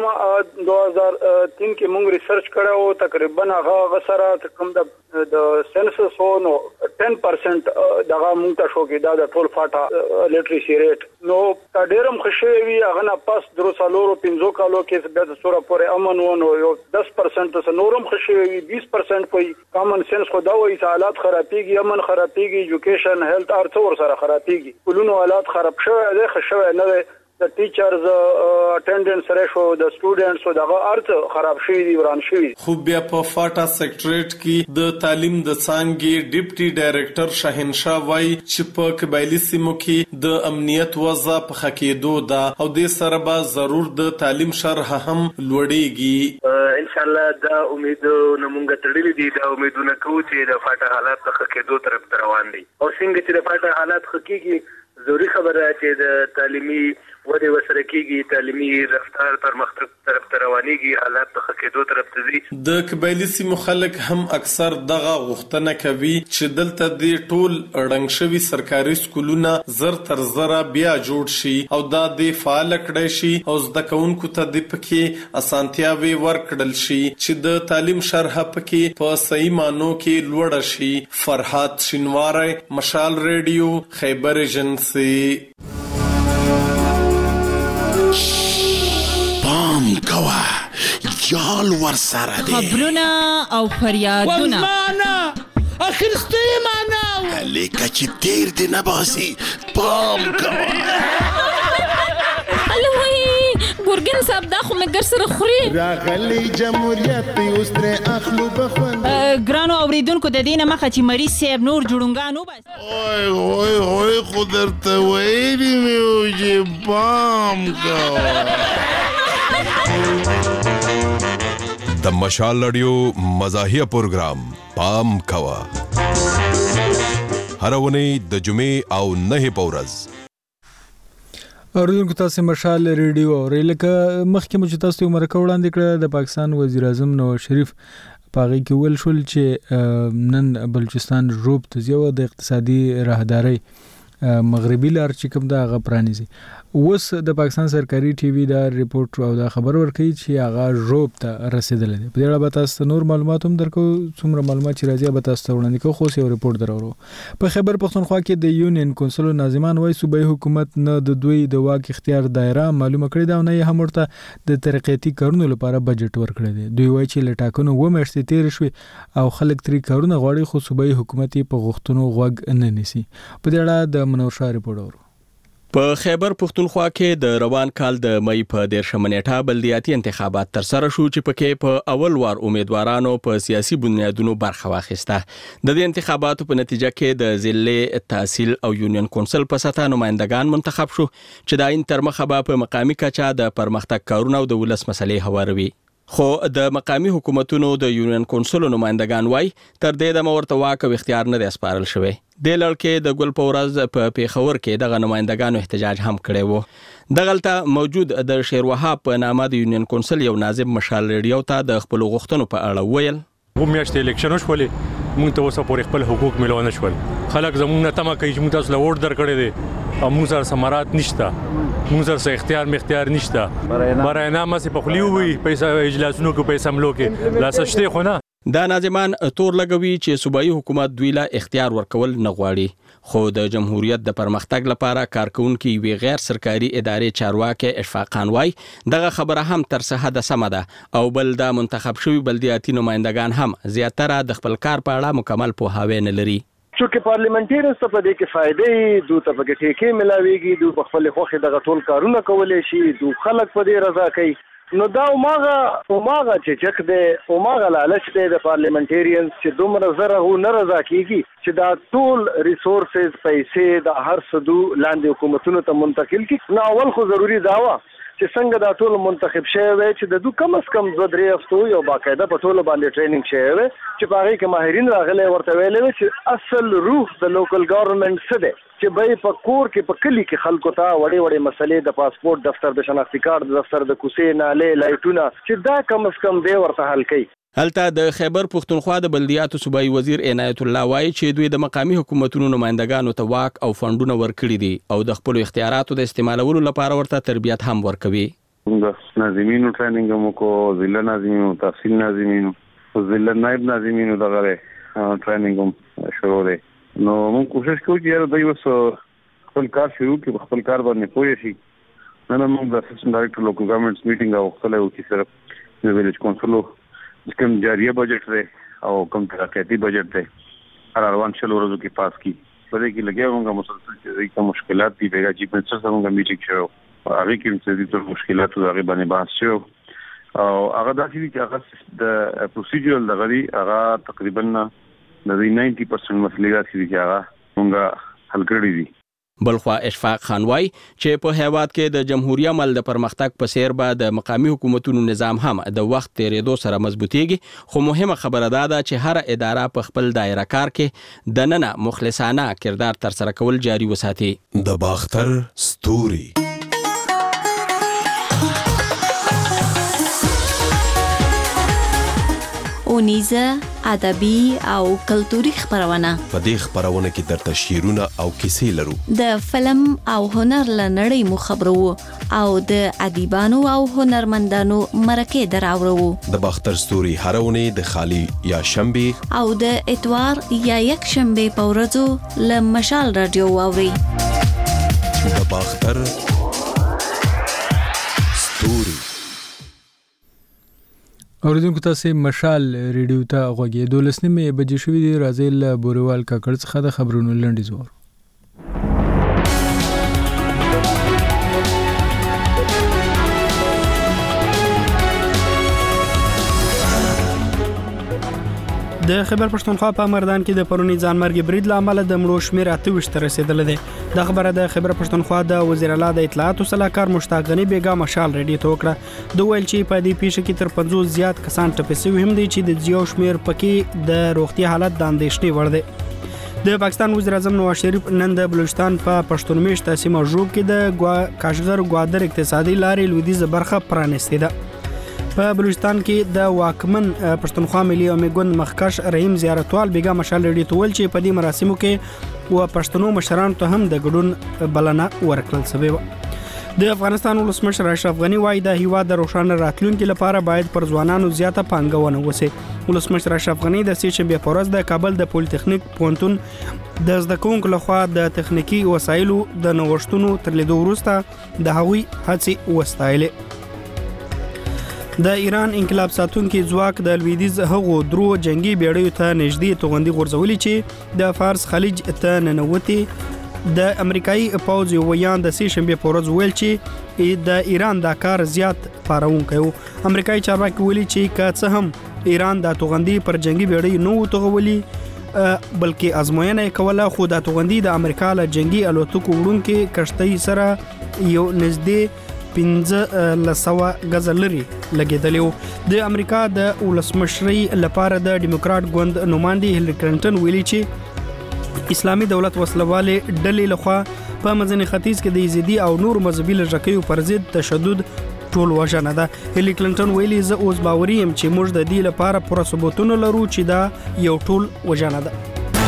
2003 کې مونږ ریسرچ کړو تقریبا هغه سره کوم د سنسس نو 10% دغه مونږ ته شو کې دا د ټول فاټا لیټریسي ریټ نو تا ډیرم خوشي وي هغه نه پاس درو سالورو 15 کالو کې د سوره پورې امن ونه یو 10% څخه نورم خوشي وي 20% کوئی کامن سنس خو دا وایي حالات خرابېږي، امن خرابېږي، ایجوکیشن هیلث ارڅ ور سره خرابېږي، کولونو حالات خراب شوه دي خشوه نه د ټیچرز اټینډنس ریشو د سټوډنټس دغه ارڅ خراب شوی دی وران شوی. خو بیا په فاټا سیکریټریټ کې د تعلیم د څانګې ډیپټي ډایریکټر شاهنشاه وایي چې په قبایلی سیمو کې د امنیت وضع په خکېدو ده او د سره به ضرور د تعلیم شرح هم لوړیږي. ان شاء الله دا امیدونه مونږ تړلې دي، دا امیدونه کوو چې د فاټا حالات په خکېدو طرف روان دي او څنګه چې د فاټا حالات خکېږي ضروري خبره چې د تعلیمي ودې وسره کېږي، تعلیمي رفتار پرمختګ طرف ته روانېږي، حالات په ښه کېدو طرف ته ځي. د قبایلي سیمو خلک هم اکثر دغه غوښتنه کوي چې دلته د ټول ړنګ شوي سرکاري سکولونه زر تر زره بیا جوړ شي او دا د فعال کړی شي او زده کوونکو ته د پکې اسانتیاوي ورکړل شي چې د تعلیم شرح پکې په صحیح مانو کې لوړ شي. فرهاد شینواره، مشال ریډیو، خیبر ایجنسی. جال ور سره دی خبرونه او فریادونه والله اخرسته معنا لیکه چې تیر دی نه باسي پام کوه ګورګین صاحب دا خو مې ګر سره خوري راغلی جمهوریت په اوس تر اخلو بخوند ګرانو اوریدونکو د دې نه مخه چې مریض صاحب نور جوړونګانو بس اوه خو درته ویلي مې و چې پام کوه د مشال رادیو مزاحیه پروګرام پام کوه هر ونی د جمعې او نه په ورځ اوریدونکو تاسو مشال ریډیو اورئ لکه مخکې مو چې تاسو ته مرکه وړاندې کړه د پاکستان وزیر اعظم نواز شریف پاغي کې ول شول چې نن بلوچستان روب ته یو د اقتصادي راهداري مغربي لار چې کوم دا غ پرانیزي اوس د پاکستان سرکاري ټي وي دا ریپورت او دا خبر ورکړي چې هغه روب ته رسیدل دي په اړه به تاسو نور معلومات هم درکو څومره معلومات چې راځي به تاسو وړاندې کوو خو یو ریپورت درورو په خیبر پختونخوا کې د یونین کونسل ناظمان وای صوبایي حکومت نه د دوی د واک اختیار دایره معلومه کړې دا نه هم ورته د ترقیاتي کارونو لپاره بجټ ورکړی دی دوی وای چې لټاکنو و مېشتې تیر شوي او خلک تری کارونه غواړي خو صوبایي حکومت په غوښتنو غوږ نه نیسي په دې اړه د منور شاه ریپورت اورو په خیبر پختونخوا کې د روان کال د مئی په 13 نیټه بلدیاتي انتخابات تر سره شو چې پکې په اول وار امیدوارانو په سیاسي بنیادونو برخه واخیسته د دې انتخاباتو په نتیجه کې د ضلع تحصیل او یونین کونسل په سطح نمائندگان منتخب شو چې د عین تر مخه په مقامی کچا د پرمختګ کارونه او د ولس مسلې هواروي خو د مقامی حکومتونو د یونین کونسل نمائندگان وای تر دې د مورته واک او اختیار نه سپارل شوی د لړکې د ګل پورز په پیښور کې د غنمایندگانو احتجاج هم کړی وو دغلطه موجود د شیروهاب په نامه د یونین کونسل یو ناظم مشال ریډیو ته د خپل غوښتنو په اړه ویل و میاشتې الیکشن شولې مونږ ته اوسه پورې خپل حقوق ملونه شول خلک زموږ نه تمه کوي چې مونږ تاسو له ووټ درکړې دي او مونږ سره ثمرات نشته مونږ سره اختیار نشته براینا مې په خلیو وي پیسې اجلاسونو کې پیسې ملو کې لاسشته خو نه دا ناظمان تور لګوي چې صوبایي حکومت دوی له اختیار ورکول نه غواړي خو د جمهوریت د پرمختګ لپاره کارکونکو وی غیر سرکاري ادارې چارواکي اشفاق خان وای دغه خبره هم تر څه حد سم ده او بل د منتخب شوی بلدیاتي نمائندگان هم زیاتره د خپل کار په اړه مکمل پوهاوی نه لري چې پارلیمنټریانز ته په دې کې فائدې دوی ته په ټیکې ملاويږي دوی په خپل خوخه دغه ټول کارونه کولای شي دوی خلک په دې رضا کوي نو دا اوماغه چې چک دی اوماغه لالچ دی د پارلیمنټریانز چې دومره زره هو نه رضا کیږي چې دا ټول ریسورسز پیسې د هر صدو لاندې حکومتونو ته منتقل کی نو اول خو ضروری داوا چې څنګه دا ټول منتخب شوی وي چې د دوه کم از کم 2-3 هفتو یو باقاعده په ټول باندې ټریننګ شوی وي چې په هغه کې ماهرین راغلي ورته ویلي چې اصل روح د لوکل ګورنمنت څه دی چې به په کور کې په کلی کې خلکو ته وړي مسلې د پاسپورت دفتر د شناختی کارت دفتر د کوسې نالې لایټونه چې دا کم از کم دی ورته حل کوي هلته د خیبر پختونخوا د بلدیاتو صوبایي وزیر عنایت الله وایي چې دوی د مقامی حکومتونو نمائندگانو ته واک او فندونه ورکړي دي او د خپل اختیاراتو د استعمالولو لپاره ورته تربیت هم ورکوي د ناظمینو ټریننګ مو کو ضلع ناظمینو تحصیل ناظمینو ضلع نائب ناظمینو دغه ټریننګ هم شروع دی نو موږ کوشش کوو چې دوی وس خپل کار شروع کړي خپل کار باندې پوه شي نن موږ د اسسټنټ ډایریکټر لوکل ګورنمنټس میټینګ او خپل یو چې سره د ویلیج کونسل کوم جاریه بجټ دی او کوم ترقیاتي بجټ دی هر روان شل ورځو کې پاس کی په دې کې لګیا موږ مسلسل چې کوم مشکلات دي بیګا چې په څه څنګه میټینګ شو هغه کې څه دي مشکلات هغه باندې بحث شو او هغه داسې چې هغه د پروسیجرل دغه هغه تقریبا د 90% مسلې راځي چې هغه موږ حل کړی دي بلخوا اشفاق خان وای چې په هیواد کې د جمهوریت عمل د پرمختګ په سیر به د مقامی حکومتونو نظام هم د وخت تیریدو سره مضبوطیږي خو مهمه خبره ده چې هر اداره په خپل دایره کار کې د نن مخلصانه کردار تر سره کول جاري وساتي د باختر ستوري اونیزه ادبي او کلتوري خبرونه په دې خبرونه کې درته شعرونه او کیسې لرو د فلم او هنر لنړۍ مو خبرو او د ادیبانو او هنرمندانو مرکه دراورو د باختر ستوري هرونه د خالی یا شنبه او د اتوار یا یک شنبه په ورځو ل مشال رادیو اوري د باختر ستوري اوریدونکو تاسو مشال ریډیو ته غوږی 12 بجې شوې دی. راځي له بوروال کاکړ څخه د خبرونو لنډیز وو. د خیبر پښتونخوا په مردان کې د پرونی ځانمرګي برید لامل د مړو شمیر 28 ته رسیدل دي. د خبره د خیبر پښتونخوا د وزیر اعلی د اطلاعات او صلاحکار مشتاق غنی بیگا مشال ریډیو ته وکړه. د ویل چې په دې پیښه کې تر 50 زیات کسان ټپي شوي هم دي چې د زیو شمیر پکې د روغتي حالت د اندېښنې وړ دی. د پاکستان وزیر اعظم نواز شریف نن د بلوچستان په پښتون میشته سیمه ژوب کې د کاشغر ګوادر اقتصادي لارې لویدیزه برخه پرانستې ده. په بلوچستان کې د واکمن پښتونخوا ملي عمومي ګوند مخکش رحیم زیارتوال بیگا مشال ریډیو ته ویل چې په دې مراسمو کې و پښتنو مشرانو ته هم د ګډون بلنه ورکړل شوې و. د افغانستان ولسمشر اشرف غنی وايي د هیواد د روښانه راتلونکو لپاره باید پر ځوانانو زیاته پانګونه وشي. ولسمشر اشرف غنی د سې شنبه په ورځ د کابل د پولیټیکنیک پوهنتون د زده کوونکو لخوا د تخنیکی وسایلو د نوښتونو تر لیدو وروسته د هغوی هڅې وستایلې. د ایران انقلاب ساتونکي ځواک د لویدیز هغو درو جنگي بیړیو ته نږدې توغندي غورځولې چې د فارس خلیج ته ننوتي. د امریکایي پوځ یو ویان د سې شنبه په ورځ ویل چې د ایران دا کار زیات پارونکی و. امریکایي چارواکي ویلي چې که څه هم ایران د توغندي پر جنگي بیړۍ نه و توغولي بلکې ازموینه یې کوله، خو د توغندي د امریکا له جنگي الوتکو وړونکې کشتۍ سره یو نږدې 1500 غزه لري لګیدلی و. د امریکا د ولسمشرۍ لپاره د ډیموکرات ګوند نمائندې هیلری کلینټن ویلي چې اسلامي دولت وسلواله ډلې لخوا په منځني ختیځ کې د یزیدي او نور مذهبي لږکیو پر ضد تشدد ټول وژنه ده. هیلری کلینټن ویلي زه اوس باوري یم چې موږ د دې لپاره پوره ثبوتونه لرو چې دا یو ټول وژنه ده.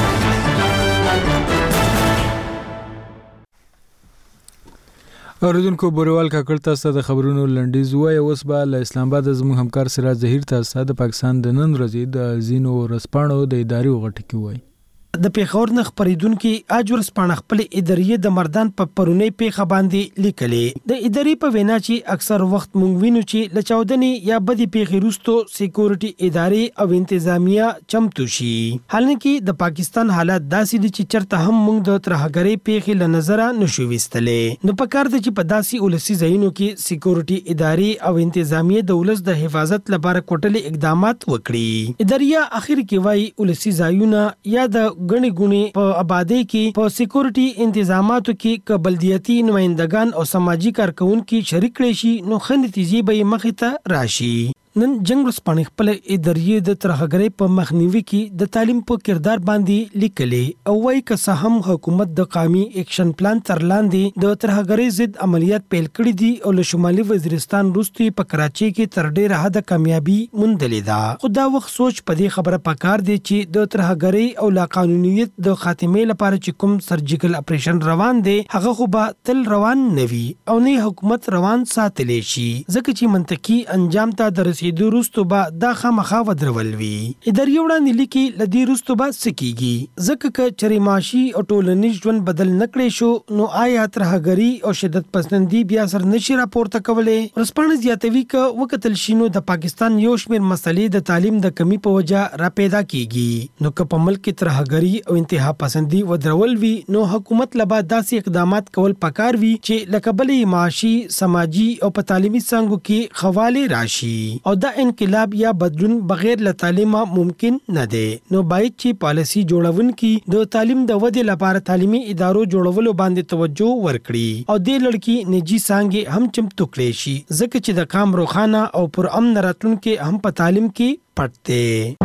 اوریدونکو بوروال کاکړ تاسو د خبرونو لنډیز وای. اوس به له اسلام آباد زموږ همکار سراج ظهیر تاسو د پاکستان د نن ورځې د زینو رسپانو د اداري غټ کې وای. د پیښور نه خبرېدونکو اجور سپانه خپل ادارې د مردان په پرونی پیښه باندې لیکلې. د ادارې په وینا چې اکثر وخت مونږ وینو چې لچاودنې یا بدی پیښې روستو سکیورټي ادارې او انتظامیه چمتو شي. حالانکه د پاکستان حالات داسې دي چې چرته هم مونږ د ترهګرۍ پیښې له نظره نشو وستلې. نو پکار د چې په داسې ولسی ځایونو کې سکیورټي ادارې او انتظامیه د ولس د حفاظت لپاره کوټلي اقدامات وکړي. ادارې اخر کې وایي ولسی ځایونه یا د غني غوني په آبادی کې په سکیورټي انتظاماتو کې قبلدیتي نمائندگان او سماجی کارکونکو شریک کړي شي نو خنتیجی به مخې ته راشي. نن جنگ رسپانې خپل ادارې د ترهګرۍ په مخنیوي کې د تعلیم په کردار باندې لیکلې او وايي که څه هم حکومت د قومي اکشن پلان تر لاندې د ترهګرۍ ضد عملیات پیل کړي دي او له شمالي وزیرستان وروسته په کراچۍ کې تر ډېره حد کامیابی موندلې ده. خو دا وخت سوچ په دې خبره پکار دی چې د ترهګرۍ او لا قانونیت د خاتمې لپاره چې کوم سرجیکل اپریشن روان دی هغه خو به تل روان نه وي او نه حکومت روان ساتلی شي ځکه چې منطقي انجام ته درسي د روستو با دا خامخا ودرول وی. ادارې وړاندې لیکي لدی روستو با سکیږي ځکه ک چری معاشي او ټولنیز ژوند بدل نکړي شو نو آیا ترهګری او شدت پسندي بیا سر نشي راپورته کولې. رسپانه زیاتوي ک وکتل شینو د پاکستان یو شمیر مسلې د تعلیم د کمی په وجه را پیدا کیږي. نو ک په ملک کې ترهګری او انتها پسندي ودرول وی نو حکومت لبا داسې اقدامات کول پکار وی چې لکبلې معاشي سماجی او په تعلیمي څنګه کې خواله راشي او دا انقلاب یا بدلون بغیر له تعلیمه ممکن نه دی. نو باید چې پالیسی جوړون کې د تعلیم د ودې لپاره تعلیمي ادارو جوړولو باندې توجه ورکړي او د لړکی نجی څنګه هم چمتو کړي شي ځکه چې د کام روخانه او پر امن راتلونکو هم په تعلیم کې پټته.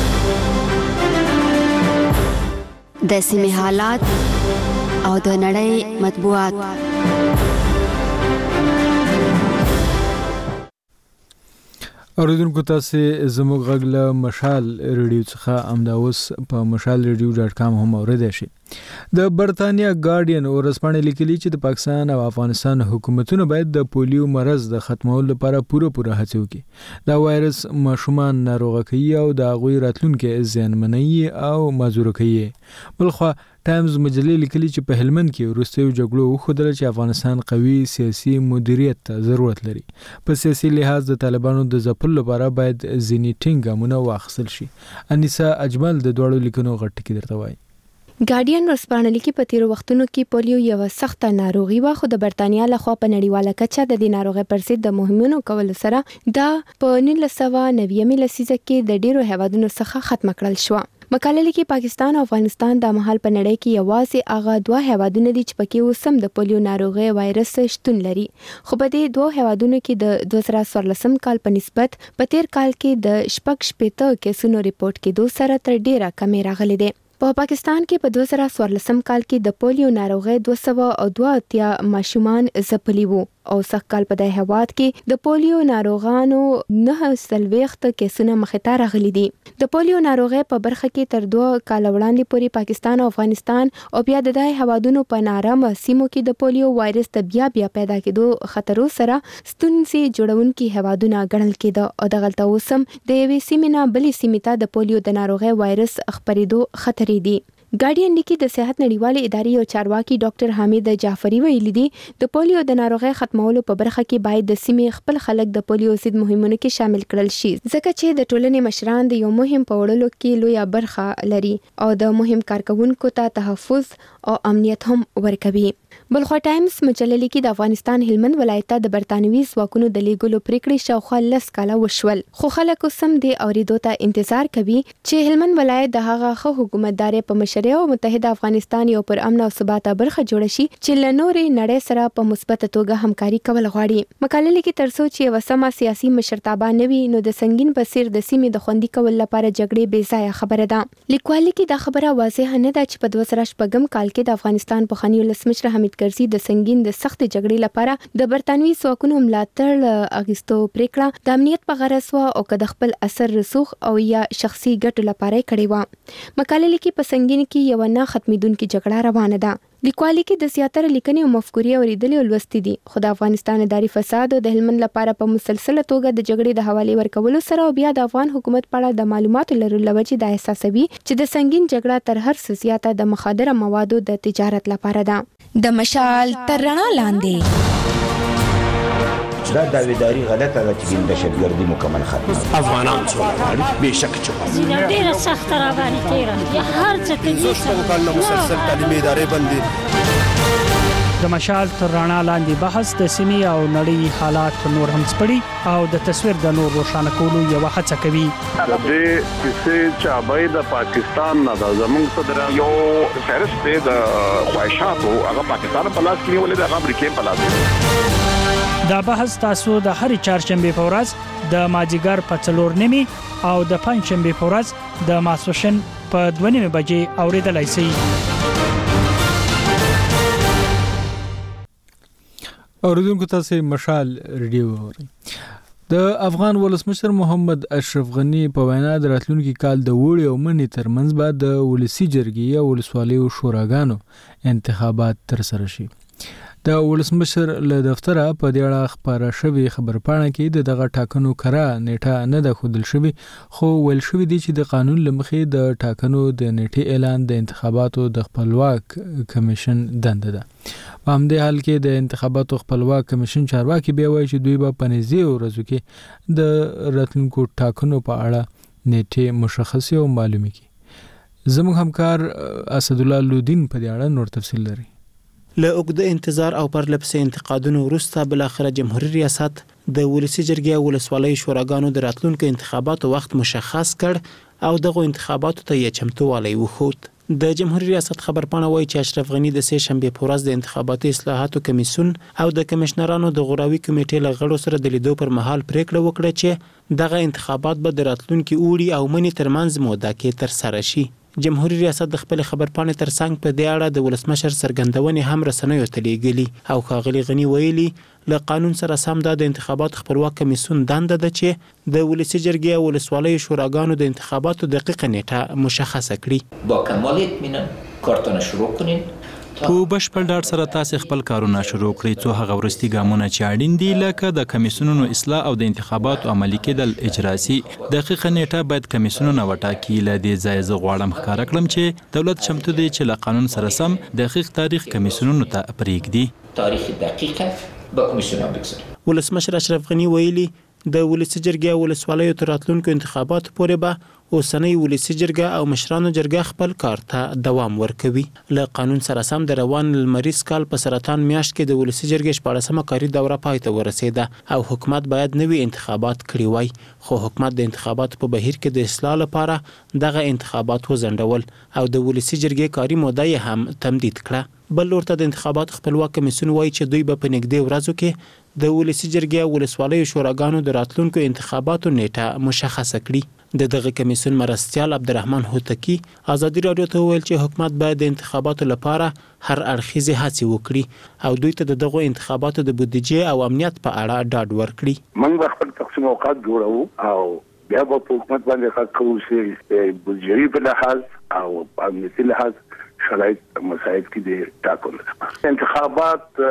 د سیمې حالات او د نړۍ مطبوعات. اوریدونکو تاسو زموږ غږ له مشال ریډیو څخه امداوس په mashalradio.com هم اوریدئ شئ. د برتانیا ګارډین ورځپاڼې لیکلي چې د پاکستان او افغانستان حکومتونه باید د پولیو مرض د ختمولو لپاره پوره هڅه وکړي. دا وایرس ماشومان ناروغه کوي او د هغوی راتلونکي زیانمنوي او معذور کوي. بلخو ټایمز مجلې لیکلي چې په هلمند کې وروستیو جګړو وښودله چې افغانستان قوي سیاسي مدیریت ته ضرورت لري. په سیاسي لحاظ د طالبانو د ځپلو لپاره باید ځینې ټینګ ګامونه واخیستل شي. انیسا اجمل د دواړو لیکنو غټ ټکي درته وایي. ګارډین ورسپانه لیکي په تیرو وختونو کې پولیو یو سخته ناروغي وه، خو د برتانیا لخوا په نړیواله کچه د دې ناروغۍ پر ضد د مهمونو کولو سره دا په 1990 لسیزه کې د ډیرو هیوادونو څخه ختم کړل شو. مقاله لیکي پاکستان او افغانستان د مهال په نړۍ کې یوازې هغه دوه هیوادونه دي چې پکې اوسم د پولیو ناروغي وایرس شتون لري، خو په دې دوه هیوادونو کې د 2014 کال په نسبت په تیر کال کې د 60 کیسونو ریپورت کېدو سره تر ډیره کمې راغلي دي. په پاکستان کې په 2014 کال کې د پولیو ناروغي 282 ماشومان ځپلي وو او سږ کال په دې هیواد کې د پولیو ناروغانو 9 کیسونه مخې ته راغلي دي. د پولیو ناروغي په برخه کې تر 2 کال وړاندې پورې پاکستان او افغانستان او بیا د دې هیوادونو په نارامه سیمو کې د پولیو وایرس ته بیا پیدا کېدو خطرو سره ستونزې جوړونکي هیوادونه ګڼل کېده او دغلته اوسم د یوې سیمې نه بلې سیمې ته د پولیو د ناروغي وایرس خپرېدو خطر دي. ګارډین لیکي د صحت نړیوالې ادارې او چارواکي ډاکټر حامد جعفری ویلي دي د پولیو د ناروغۍ ختمولو په برخه کې باید د سیمې خپل خلک د پولیو ضد مهمونو کې شامل کړل شي، ځکه چې د ټولنې مشران د یو مهم په وړلو کې لویه برخه لري او د مهم کارکونکو ته تحفظ او امنیت هم ورکوي. بلخوا ټایمز مجله لیکي د افغانستان هلمند ولایت ته د برتانوي ځواکونو د لیږلو پریکړې شاوخوا 10 کاله وشول، خو خلک اوس هم د اوریدو ته انتظار کوي چې هلمند ولایت د هغه ښه حکومتدارۍ په مشرۍ او متحده افغانستان یو پر امن او ثبات برخه جوړ شي چې له نورې نړۍ سره په مثبت توګه همکاري کول غواړي. مقاله لیکي ترڅو چې یو سمه سیاسي مشرتابه نه وي نو د سنگین په څیر د سیمې د خوندي کول لپاره جګړې بې ځایه خبره ده. لیکوال لیکي دا خبره واضح نه ده چې په 2014 کال کې د افغانستان پخوانی ولسمشر حمید کرزي د سنگین د سخت جګړې لپاره د برتانوي ځواکونو ملاتړ اغوستو پریکړه د امنیت په غرض و او که د خپل اثر رسوخ او یا شخصي ګټو لپاره کړې و. مقاله لیکي په سنگین کې یو نه ختمېدونکې جګړه روانه ده. لیکوال لیکي د زیاتره لیکنې او مفکورې اوریدلې او لوستې دي، خو د افغانستان اداري فساد او د هلمند لپاره په مسلسله توګه د جګړې د حوالې ورکولو سره او بیا د افغان حکومت په اړه د معلوماتو لرلو له وجې دا احساسوي چې د سنگین جګړه تر هر څه زیاته د مخدره موادو د تجارت لپاره ده. د مشال تر رڼا لاندې دا داویداری غلطه ده چې د شتګردي مکمل ختم افغانان څو بهشک چې ډیره سخت را باندې تیره یا هر څه کې زوشتو کال مسلسل تعلیمي ادارې بندي. د مشال تر رڼا لاندې بحث د سیمې او نړۍ حالات نور هم سپړي او د تصویر د نور روښانه کولو یو هڅه کوي. د دې چې چابای د پاکستان نه د زمونږ صدر یو فهرست د خواهشاتو هغه پاکستان په لاس کې ولې د امریکا په لاس کې. دا بحث تاسو د هرې چهارشنبه په ورځ د مازیګر په 4:30 او د پنځشنبه په ورځ د ماسوشن په 2:30 بجې اوریدلای شئ. اوریدونکو تاسو مشال ریډیو اورئ. د افغان ولسمشر محمد اشرف غنی په وینا د راتلونکي کال د وړي او منی ترمنځ بعد د ولسی جرګې او ولسوالۍ او شوراګانو انتخابات تر سره شي. د ولسمشر له دفتره په دې اړه خبره شوی خبرپاڼه کې دغه ټاکنو کرا نیټه نه ده ښودل شوی، خو ویل شوی دی چې د قانون له مخې د ټاکنو د نیټې اعلان د انتخاباتو د خپلواک کمیشن دنده ده. په همدې حال کې د انتخاباتو خپلواک کمیشن چارواکي بیا وایي چې دوی به په نږدې ورځو کې د راتلونکو ټاکنو په اړه نیټې مشخصې او معلومې کړي. زموږ همکار اسدالله لودین په دې اړه نور تفصیل لري. له اوږده انتظار او پرلپسې انتقادونو وروسته بلاخره جمهوریت ریاست د ولسی جرګې او ولسوالۍ شوراګانو د راتلونکو انتخاباتو وخت مشخص کړ او دغه انتخاباتو ته یې چمتووالی وښود. د جمهوریت ریاست خبرپاڼه وایي چې اشرف غنی د سه شنبه په ورځ د انتخاباتي اصلاحاتو کمیسیون او د کمشنرانو د غوراوي کمیټې له غړو سره د لیدو پر مهال پریکړه وکړه چې دغه انتخابات به د راتلونکي اوړي او منی ترمنځ موده کې تر سره شي. جمهوریت ریاست د خپل خبرپاڼې ترڅنګ په دې اړه د ولسمشر څرګندونې هم رسنیو ته لیږلي او ښاغلي غنی ویلي له قانون سره سم د انتخاباتو خپلواک کمیسیون دنده ده چې د ولسی جرګې او ولسوالۍ شوراګانو د انتخاباتو دقیقه نیټه مشخصه کړي. با کمال اطمینان کارتون شروع کنین په بشپړ ډاډ سره تاسو خپل کارونه شروع کړئ څو هغه ورستي ګامونه چې اړین دي لکه د کمیسیونونو اصلاح او د انتخاباتو عملي کېدل اجراسي دقیقه نیټه باید کمیسیونونه وټاکي له دې ځایه زه غواړم ښکاره کړم چې دولت چمتو دی چې له قانون سره سم دقیق تاریخ کمیسیونونو ته پرېږدي تاریخ دقیقه به کمیسیونونو بګذاري ولسمشر اشرف غنی ویلي د ولسی جرګې ولسوالیو تر راتلونکو انتخاباتو پورې به اوسنۍ ولسی جرګه او مشرانو جرګه خپل کار ته دوام ورکوي. له قانون سره سم د روان لمریز کال په سرطان میاشت کې د ولسی جرګې 14مه کاري دوره پای ته ورسېده او حکومت باید نوي انتخابات کړي وای، خو حکومت د انتخاباتو په بهیر کې د اصلاح لپاره دغه انتخابات وزندول او د ولسی جرګې کاري موده یې هم تمدید کړه. بل لور ته د انتخابات خپلواک کمیسیون وایي چې دوی به په نږدې ورځو کې د ولسی جرګې او ولسوالیو شوراګانو د راتلونکو انتخاباتو نیټه مشخصه کړي. د دغه کمیسیون مرستیال عبدالرحمن هوتکی ازادي رادیو ته ویل چې حکومت باید د انتخاباتو لپاره هر اړخیزې هڅې وکړي او دوی ته دغه انتخاباتو د بودیجې او امنیت په اړه ډاډ ورکړي. موږ خپل تقسیم اوقات جوړو او بیا به په حکومت باندې کار کوو چې بودیجې په لحاظ او امنیتي لحاظ شرایط مساعد کې د ټاکلو لپاره انتخابات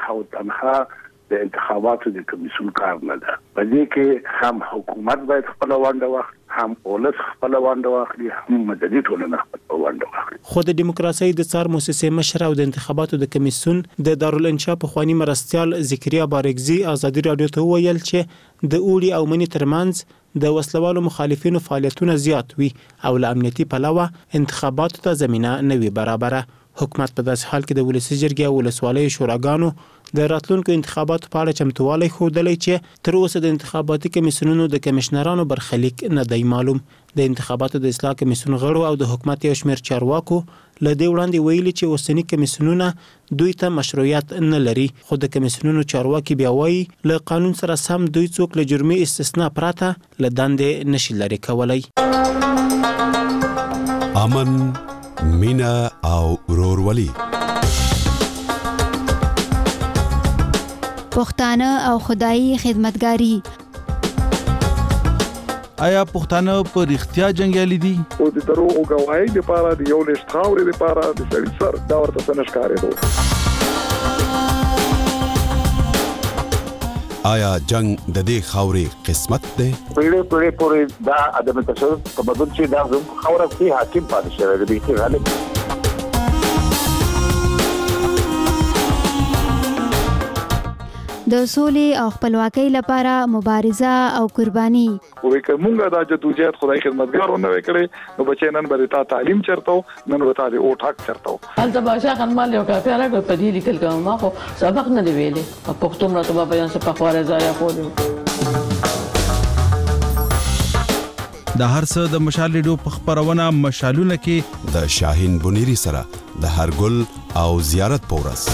تنها د انتخاباتو د کمیسیون کار نه ده. په دې کې هم حکومت باید خپل ونډه واخلي، هم ولس خپل ونډه واخلي، هم مدني ټولنه خپل ونډه واخلي. خو د دیموکراسي د څار مؤسسې مشر او د انتخاباتو د کمیسیون د دارالانشا پخوانی مرستیال ذکریا بارګزي ازادي رادیو ته ویل چې د اوړي او منی ترمنځ د وسلوالو مخالفینو فعالیتونه زیات وي او له امنیتي پلوه انتخاباتو ته زمينه نه وي برابره. حکومت په داسې حال کې د ولسی جرګې او ولسوالیو شوراګانو د راتلونکو انتخاباتو په اړه چمتووالی ښودلی چې تر اوسه د انتخاباتي کمیسیونونو د کمشنرانو برخلیک نه دی معلوم. د انتخاباتو د اصلاح کمیسیون غړو او د حکومت یو شمېر چارواکو له دې وړاندې ویلي چې اوسني کمیسیونونه دوی ته مشروعیت نه لري، خو د کمیسیونونو چارواکي بیا وایي له قانون سره سم دوی څوک له جرمي استثنا پرته له دندې نشي لرې کولی. امن، مینا او ورورولي، پښتانه او خدایي خدمتګاری. آیا پښتانه په رښتیا جنگیالي دي؟ او د دروغو گواهی لپاره د یو لښت خاورې لپاره د سړي سر دا ورته څه نشکارېدو. آیا جنگ د دې خاورې قسمت دی؟ پیړې پورې دا عدم تشدد په بدل چې دا زموږ خاوره کې حاکم پاتې شوی دی چې غالب د سولې او خپلواکۍ لپاره مبارزه او قرباني. وې کومه دا جدوجہد خدای خدمتګارو نه وکړي نو بچی نن به تا تعلیم چرته نن به تا د او ټاک چرته حالت باشا خنمال یو کافي راغ په دې لیکل کوم ما خو سبق نه دی ویلې په پښتو مرته په بیان څخه خواره ځای خو د هر څه د مشال ریډیو په خبرونه مشالونه کې د شاهین بنيري سره د هرګل او زیارت پورس.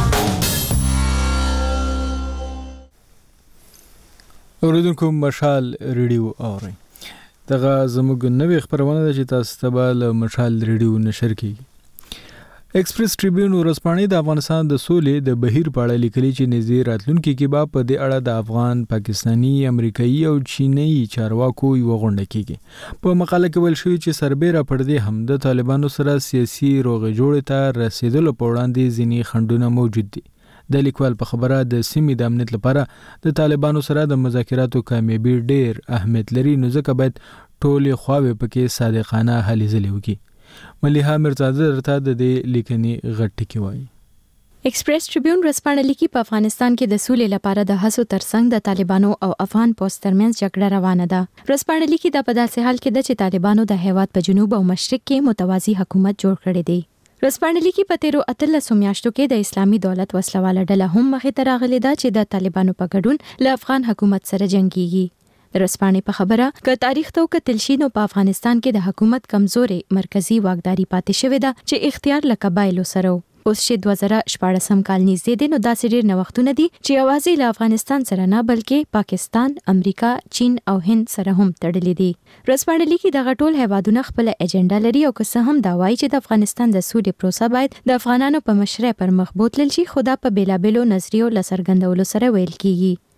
اوریدونکو مشال ریډیو اورئ. دغه زموږ نوې خبرونه ده چې تاسو ته به له مشال ریډیو نشر کیږي. ایکسپریس ټریبیون ورځپاڼې د افغانستان د سولې د بهیر په اړه لیکلي چې نږدې راتلونکي کې به په دې اړه د افغان، پاکستاني، امریکایي او چینی چارواکو یو غونډه کیږي. په مقاله کې ویل شوی چې سربېره پر دې هم د طالبانو سره سیاسي روغې جوړې ته رسیدلو په وړاندې ځینې خنډونه موجود دي. د لیکوال په خبره د سیمې د امنیت لپاره د طالبانو سره د مذاکراتو کامیابي ډېر اهمیت لري، نو ځکه باید ټولې خواوې پکې صادقانه هلې ځلې وکړي. ملیحه میرزاده درته د دې لیکنې غټ ټکي وایي. ایکسپریس ټریبیون ورځپاڼه لیکي په افغانستان کې د سولې لپاره د هڅو ترڅنګ د طالبانو او افغان پوسټ ترمنځ جګړه روانه ده. ورځپاڼه لیکي دا په داسې حال کې ده چې طالبانو د هیواد په جنوب او مشرق کې متوازی حکومت جوړ کړی دی. ورځپاڼه لیکي په تیرو 13 میاشتو کې د اسلامي دولت وسلواله ډله هم مخې ته راغلې ده چې د طالبانو په ګډون له افغان حکومت سره جنگيږي. د ورځپاڼې په خبره ک تاریخ ته وکتل شي نو په افغانستان کې د حکومت کمزوري مرکزی واکداري پاتې شوې ده چې اختیار له قبایلو سره اوس چې 2014 کال نږدې دی نو داسې ډېر نوښتونه دي چې یوازې له افغانستان سره نه بلکې پاکستان، امریکا، چین او هند سره هم تړلي دي. ورځپاڼه لیکي دغه ټول هیوادونه خپل ایجنډا لري او که څه هم دا وایي چې د افغانستان د سولې پروسه باید د افغانانو په مشرۍ پر مخ بوتلل شي، خو دا په بیلابیلو نظریو له څرګندولو سره ویل کیږي.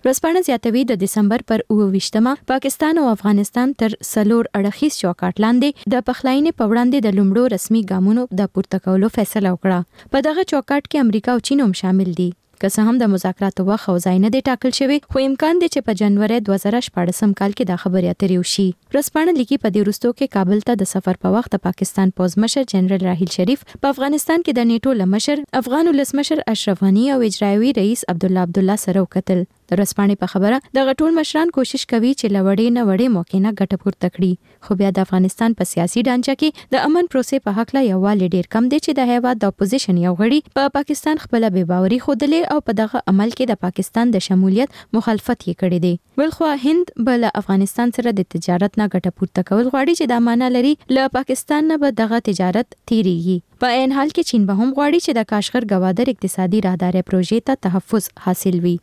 ورځپاڼه زیاتوي د دسمبر پر 28مه پاکستان او افغانستان تر سلور اړخیز چوکاټ لاندې د پخلاینې په وړاندې د لومړو رسمي ګامونو د پورته کولو فیصله وکړه. په دغه چوکاټ کې امریکا او چین هم شامل دي. که څه هم د مذاکراتو وخت او ځای نه دی ټاکل شوی، خو امکان دی چې په جنوري 2014 کال کې دا خبرې اترې وشي. ورځپاڼه لیکي په دې وروستو کې کابل ته د سفر په وخت د پاکستان پوځ مشر جنرال راحیل شریف په افغانستان کې د نیټو لمشر افغان ولسمشر اشرف غنی او اجرایوي رئیس عبدالله سره وکتل. د ورځپاڼې په خبره د غټول مشران کوشش کوي چې لوړې نه وړې موقع نه ګټه پورته کړي، خو بیا د افغانستان په سیاسي ډانچه کې د امن پروسې په حق لا یووالی ډیر کم دی چې د هیواد د اپوزیشن یو غړي په پاکستان خپل بې باوري ښودلې او په دغه عمل کې د پاکستان د شمولیت مخالفت یې کړی دی. بلخو هند بل افغانستان سره د تجارت نه ګټه پورته کول غواړي چې دا معنا لري له پاکستان نه به دغه تجارت تیریږي. په عین حال کې چین به هم غواړي چې د کاشغر گوادر اقتصادي راهداري پروژې ته تحفظ حاصل وي.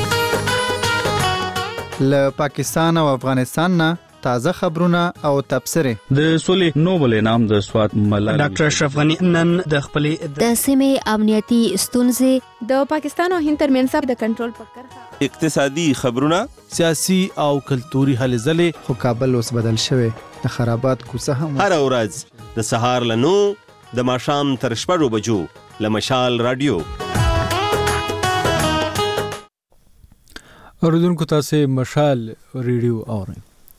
له پاکستان او افغانستان نه تازه خبرونه او تبصره. د سولې نوبل انعام د سواد ملالۍ ډاکټر اشرف غنی نن د خپلې د سیمې امنیتي ستونزې د پاکستان او هند ترمنځ د کنټرول په کرښه اقتصادي خبرونه، سیاسي او کلتوري هلې ځلې. خو کابل اوس بدل شوی، د خرابات کوڅه هم هر ورځ د سهار له 9 د ماښام تر 6 بجو له مشال رادیو. اوریدونکو تاسو مشال ریډیو اورئ.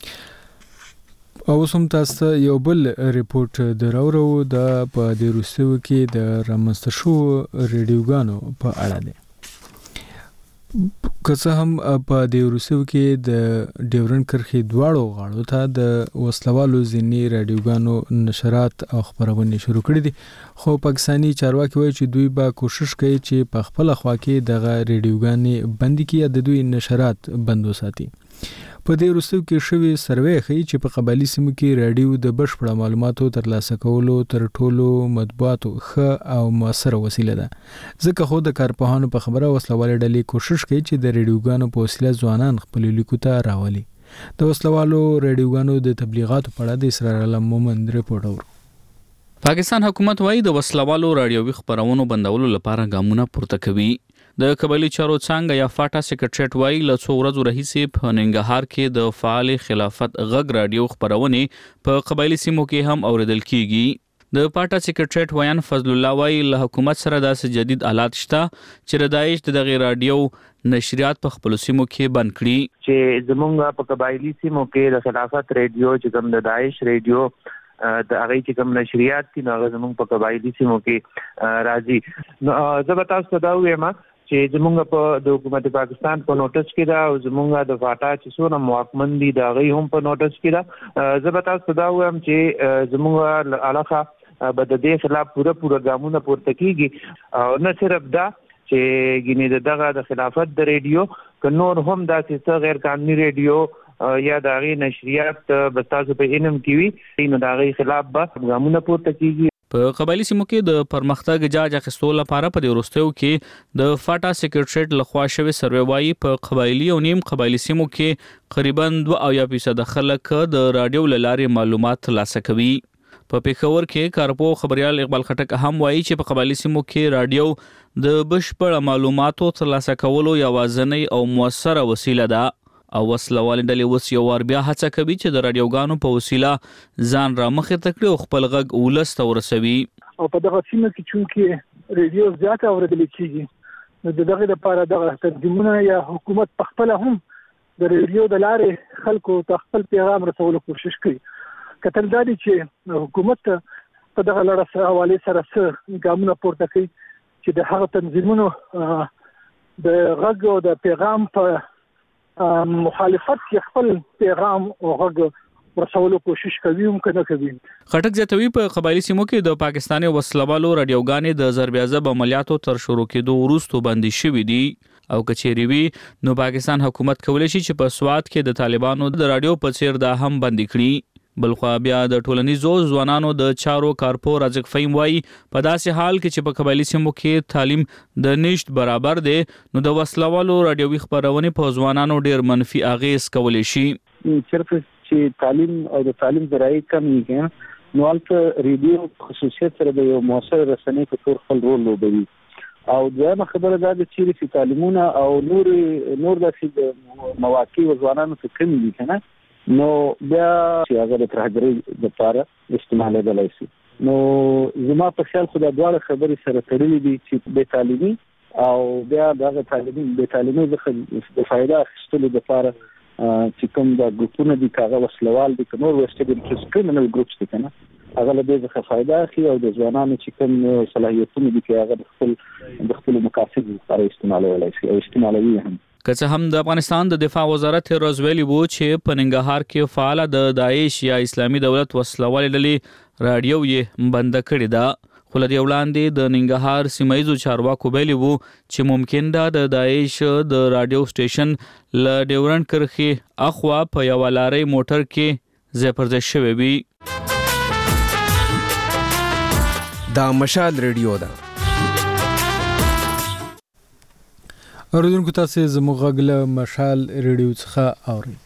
او سم تاسو یو بل ریپورت دراورو د په د روسو کې د رامنځته شو ریډیوګانو په اړه دی. که څه هم په د روسو کې د ډیورن کرښې دواړو غاړو ته د وسلوالو ځینې رادیوګانو نشرات او خبرونه شروع کړي دي، خو پاکستانی چارواکي وایي چې دوی به کوشش کوي چې په خپل خوا کې دغه ریډیوګانې بند کړي یا د دوی نشرات بند وساتي. په دې وروستو کې شوی سروې ښیي چې په قبایلي سیمو کې راډیو د بشپړه معلوماتو ترلاسه کولو تر ټولو مطبوعاتو ښه او مؤثره وسیله ده. ځکه خو د کارپوهانو په خبره وسلوالې ډلې کوشش کوي چې د ریډیوګانو په وسیله ځوانان خپل لیکو ته راولي. د وسلوالو ریډیوګانو د تبلیغاتو په اړه د اسرار علم مومند ریپورت اورو. پاکستان حکومت وايي د وسلوالو رادیوي خبرونو بندولو لپاره ګامونه پورته کوي. د قبایلی چارو څنګه یا فاټا سیکریټریټ وايي له څو ورځو راهیسې په ننګرهار کې د فعال خلافت غږ رادیو خبرونه په قبایلی سیمو کې هم اوریدل کیږي. د پاټا سیکریټریټ ویان فضل الله وايي له حکومت سره داسې جدید آلات شته چې داعش دغه رادیو نشریات په خپل سیمو کې بند کړي. چې زمونږ په قبایلی سیمو کې د خلافت ریډیو چې کوم د داعش ریډیو د هغه چې کوم نشریات دي هغه زمونږ په قبایلی سیمو کې راځي. نو زه به تاسو ته دا وایم چې زمونږ په د حکومت پاکستان په نوټس کې دا او زمونږ د فاټا چې څونه محکمن دي دا غي هم په نوټس کې دا. زه به تاسو دا وایم چې زمونږ علاقه به د دې خلاف پوره ګامونه پورته کیږي او نه صرف دا چې ګینه دغه د خلافت د ریډیو ک نور هم دا چې غیر قانوني ریډیو یا د غي نشریات به تاسو په انم کې وي نو د غي خلاف به ګامونه پورته کیږي. په قبایلی سیمو کې د پرمختګ جاج اخیستو لپاره په دې وروستیو کې د فاټا سیکریټریټ لخوا شوی سروې وايي په قبایلی او نیم قبایلی سیمو کې تقریبا 2% خلک د رادیو لارې معلومات ترلاسه کوي. په پیښور کې کارپو خبريال اقبال خټک هم وايي چې په قبایلی سیمو کې رادیو د بشپړ معلوماتو ترلاسه کولو یوازینی او موثره وسیله ده او وسلوال ډلې اوس یو وار بیا هڅه کوي چې د رادیوګانو په وسیله ځان را مخې ته کړي او خپل غږ ولس ته ورسوي. او په دغه سیمه کې چې ریډیو زیات اوریدل کیږي نو دغه لپاره دغه تنظیمونه یا حکومت په خپل هم د ریډیو د لارې خلکو ته خپل پیغام رسولو کوشش کوي. کتل دا دي چې حکومت په دغه لړ حواله سره څه ګامونه پورته کوي چې د هغه تنظیمونو د غږ او د پیغام په مخالفت کې خپل پیغام او غږ ورسولو کوشش کوي هم کنه کوي. خټک زیاتوي په قبایلی سیمو کې د پاکستاني وسلوالو رادیوګانې د ضربیازب عملیاتو تر شروع کېدو وروسته بندي شوې دي او کچېری وی نو پاکستان حکومت کولی شي چې په سواد کې د طالبانو د رادیو په څیر دا هم بندي کړي. بلخو بیا د ټولنیزو ځوانانو د چارو کارپو رازق فهیم وايي په داسې حال کې چې په قبایلی سیمو کې تعلیم د نشټ برابر دی نو د وسلوالو رادیوي خبرونه په ځوانانو ډیر منفي اغیز کولی شي. صرف چې تعلیم او د تعلیم ذرایع کم نه نو البته ریډیو خصوصیت سره د یو موثر رسنۍ په تور خپل رول لوبوي او دویمه خبره دا ده چې تعلیمونه او نور داسې مواقع ځوانانو ته کمې دي که نه، نو بیا چې هغه د ترهګرۍ لپاره استعمالېدلی شي. نو زما په خیال خو دا دواړه خبرې سره تړلې دي چې بې تعلیمي او بیا دغه بې تعلیمۍ څخه د فایده اخیستلو لپاره چې کوم دا ګروپونه دي که هغه وسلوال دي که نور ویسټډ کریمینل ګروپس دي که نه، هغه له دې څخه فایده اخلي او د ځوانانو چې کوم صلاحیتونه دي چې هغه د خپلو مقاصدو لپاره استعمالولی شي او استعمالوي هم. که څه هم د افغانستان د دفاع وزارت روز ویلي وو چې په ننګرهار کې فعاله د داعش یا اسلامي دولت وسلوالې ډلې راډیو یې بنده کړې ده، خو له دې وړاندې د ننګرهار سیمه ییزو چارواکو ویلي وو چې ممکن ده د داعش د راډیو سټیشن له ډیورنډ کرښې اخوا په یوه لارۍ موټر کې ځای پر ځای شوی وي. دا مشال ریډیو ده. اوریدونکو تاسو زموږ غږ له مشال ریډیو څخه اورئ.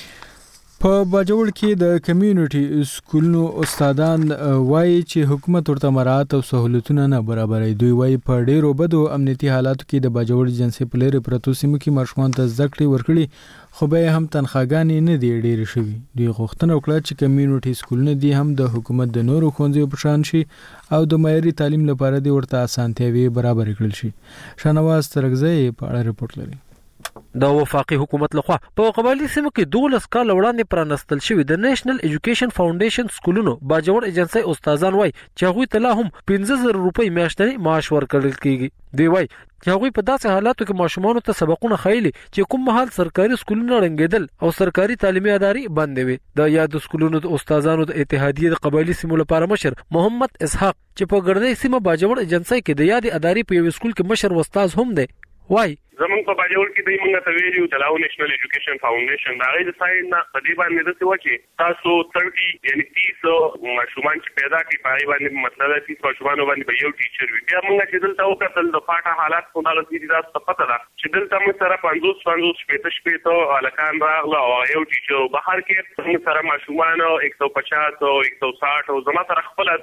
په باجوړ کې د کمیونټي سکولونو استادان وایي چې حکومت ورته مراعات او سہولتونه نه برابروي. دوی وایي په ډیرو بدو امنیتي حالاتو کې د باجوړ ایجنسۍ په لرې پرتو سیمو کې ماشومان ته زده کړې ورکړي، خو به هم تنخواګانې نه دي ډېرې شوي. دوی غوښتنه وکړه چې کمیونټي سکولونه دي هم د حکومت د نورو ښوونځیو په شان شي او د معیاري تعلیم لپاره دې ورته اسانتیاوې برابرې کړل شي. شاهنواز ترکزی په اړه رپورټ لري. د وفاقي حکومت لخوا په قبایلی سیمو کې 12 کال وړاندې پرانستل شوی د نېشنل ایجوکیشن فاونډیشن سکولونو باجوړ ایجنسۍ استادان وای چې هغوی ته لا هم 15000 روپۍ میاشتنی معاش ورکړل کیږي. دی وای چې هغوی په داسې حالاتو کې ماشومان ته سبقونه خایلي چې کوم مهال سرکاري سکولونه رنګېدل او سرکاري تعلیمي ادارې بندې وي. د یاد سکولونو د استادانو د اتحادیې د قبایلی سیمو لپاره مشر محمد اسحاق چې په ګردۍ سیمه باجوړ ایجنسۍ کې د یاد ادارې په یو سکول کې مشر استاد هم دی، وای زمونږ په باجوړ کې دوی موږ ته ویلي چې لاو نېشنل ایجوکیشن فاونډیشن د هغې د سایډ نه په دې باندې داسې وه چې تاسو 30 یعنې 30 ماشومان چې پیدا کړي په هغې باندې مطلب ده 30 ماشومانو باندې به یو ټیچر وي. بیا موږ چې دلته وکتل د پاټه حالات خو دغسې دي، تاسو ته پته ده چې دلته موږ سره 50 شپېته هلکان راغله او یو ټیچر و. بهر کې موږ سره ماشومان 150 او 160 او زما سره خپله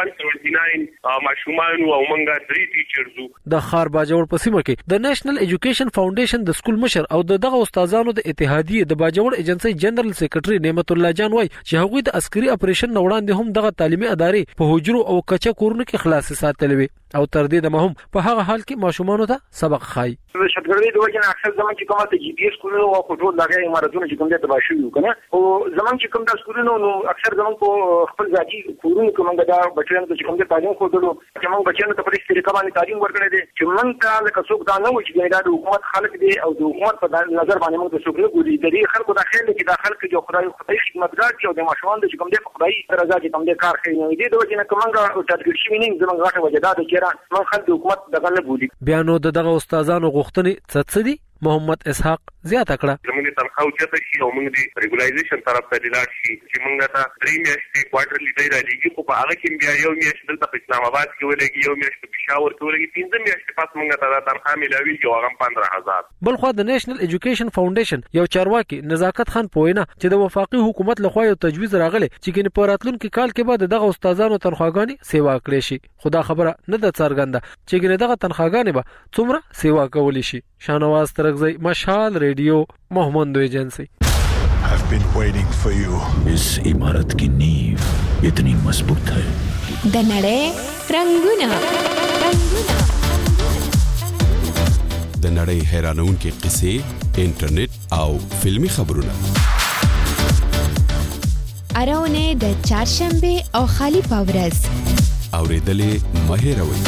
179 ماشومان او موږ 3 ټیچرز وو. د ښار باجوړ په سیمه کې د نېشنل ایجوکیشن فاونډیشن د سکول مشر او دغه استادانو د اتحادیې د باجوړ ایجنسۍ جنرال سیکریټري نعمت الله جان وای چې هغوی د عسکري اپریشن نه وړاندې هم دغه تعلیمي ادارې په حجرو او کچه کورونو کې خلاصې ساتلې وي او تر دې دمه هم په هغه حال کې ماشومانو ته سبق خای. د شتګردۍ د وجه نه اکثر زمون چې کومه ته جی پی ایس کولو او ټول دغه اماراتونو چې کوم دې تباه شوي کنه او زمون چې کوم د سکولونو نو اکثر زمون په خپل ذاتي کورونو کې موږ دا بچیانو ته چې کوم دې تعلیم خورلو چې موږ بچیانو ته په دې طریقه باندې تعلیم ورکړی دی چې موږ ته لکه څوک دا نه و چې دا د حکومت خلک دی او د حکومت په نظر باندې موږ د څوک نه ګوري. د دې خلکو د خیر کې د خلک جو خدای خدمتګار دي او د ماشومان چې کوم دې په خدای رضا کې کوم دې کار کوي. نو دې د وجه نه کومه تدریس شي نه زموږ غاټه وجه دا چې را موږ خلک د حکومت دغه نه ګوري. بیا نو دغه استادانو غوښتنې څه دي محمد اسحاق زیاته کړه. زموږ تنخواه اوچته شي او موږ د ریګولایزیشن طرف ته لاړ شي چې موږ ته 3 میاشتې کوارټرلي دی رالیږي، خو په هغه کې بیا یو میاشت دلته په اسلام آباد کې ولګي، یو میاشت په پېښور کې ولګي، 15 میاشتې پس موږ ته دا تنخواه میلاویږي او هغه 15000. بلخوا د نېشنل ایجوکیشن فاونډیشن یو چارواکي نزاکت خان پوینه چې د وفاقي حکومت لخوا یو تجویز راغلی چې ګنې په راتلونکي کال کې به دغه استادانو تنخواګانې سیوا کړې شي، خو دا خبره نه ده څرګنده چې ګنې دغه تنخواګانې به څومره سیوا کولی شي. شاهنواز ترکزی، مشال ریڈیو، محمد ایجنسی. I've been waiting for you. इस इमारत की नींव इतनी मजबूत है. د نړۍ رنگونه د نړۍ حیرانونکې قصې، انټرنیټ او فلمی خبرونه اراونه د چهارشنبه او خالی پاورز اوریدلې مه هېروئ.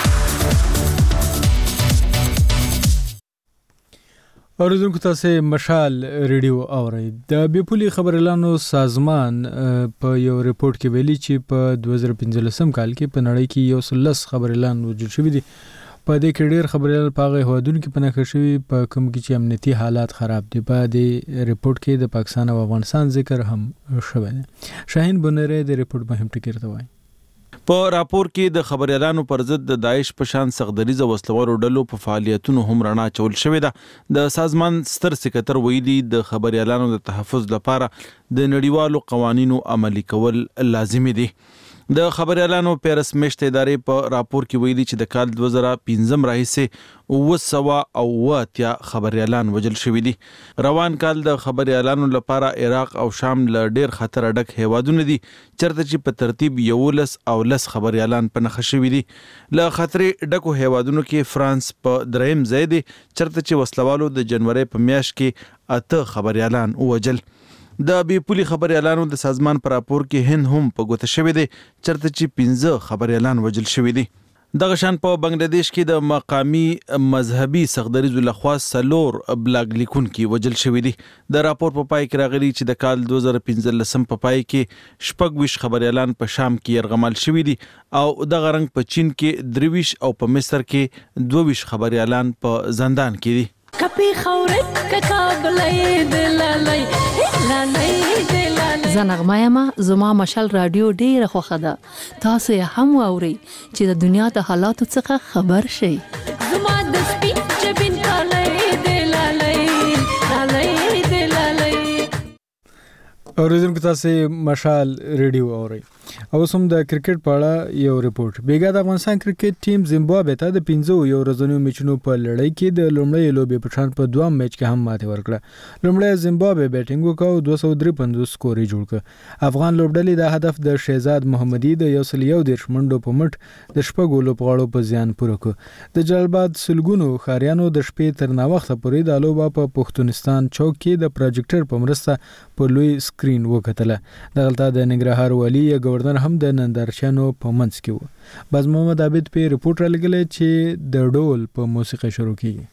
اوریدونکو تاسو مشال ریډیو اورئ. د بیپولي خبرلانو سازمان په یو ریپورت کې ویلي چې په 2015 کال کې په نړۍ کې 110 خبرلان وجود شوي دي. په دې کې ډېر خبرلان په هغه هیوادونو کې پناه شوي په کوم کې چې امنیتي حالات خراب دي. په دې ریپورت کې د پاکستان او افغانستان ذکر هم شوی دی. شاهین بنری د ریپورت مهم ټکی راته وایي. په راپور کې د خبريالانو پر ضد د داعش په شان سخدریزه وسلوالو ډلو په فعالیتونو هم رڼا چول شوې ده. د سازمان ستر سکرټر ویلي د خبريالانو د تحفظ لپاره د نړیوالو قوانینو عملي کول لازمي دي. د خبريالانو پیرس میشت ادارې په راپور کې ویلي چې د کال 2015 راهیسې 980 خبريالان وژل شوي دي. روان کال د خبريالانو لپاره عراق او شام له ډیر خطر ډک هیوادونه دي چرته چې په ترتیب 11 او 10 خبريالان په نخښه شوي دي. له خطرې ډکو هیوادونو کې فرانس په دریم ځای دی چرته چې وسلوالو د جنوري په میاشت کې 8 خبريالان وژل. د بیپولي خبريالانو د سازمان پر راپور کې هند هم په ګوته شوی دی چرته چې 15 خبريالان وژل شوي دي. دغه شان په بنگلاديش کې د مقامی مذهبي سخدریزو لخوا 4 بلاګ لیکونکي وژل شوي دي. د راپور په پای کې راغلي چې د کال 2015 په پای کې 26 خبريالان په شام کې يرغمل شوي دي او دغه رنګ په چین کې 23 او په مصر کې 22 خبريالان په زندان کې دي. کپی خورت کابلې دلالې زنغمه ما زما مشال رادیو ډیره خوښه ده. تاسو یې هم واورئ چې د دنیا د حالاتو څخه خبر شئ. زما د سپین جبین کالې دلالې اوریدونکو تاسو مشال ریډیو اورئ. او سم د کرکټ په اړه یو ریپورت. بیګا د افغانستان کرکټ ټیم زیمبابوې ته د 15 یو ورځنیو میچونو په لړۍ کې د لومړۍ لوبې په شان په دوام میچ کې هم ماتې ورکړه. لومړی زیمبابوې بیټینګ وکاو 253 سکور یې جوړ کړ. افغان لوبډلې د هدف د شهزاد محمدي د 111 منډو په مټ د شپږو لوبغاړو په زیان پوره کړ. د جلال آباد سلګونو خاریانو د شپې تر ناوخته پورې د لوبه په پښتونستان چوک کې د پروجیکټر په مرسته په لوی سکرین وکتله. دغلته د ننګرهار والي گورنر هم د نندارچیانو په منځ کې و. باز محمد عابد په ریپورت راغلی چې د ډول په موسیقي شروع کیږي.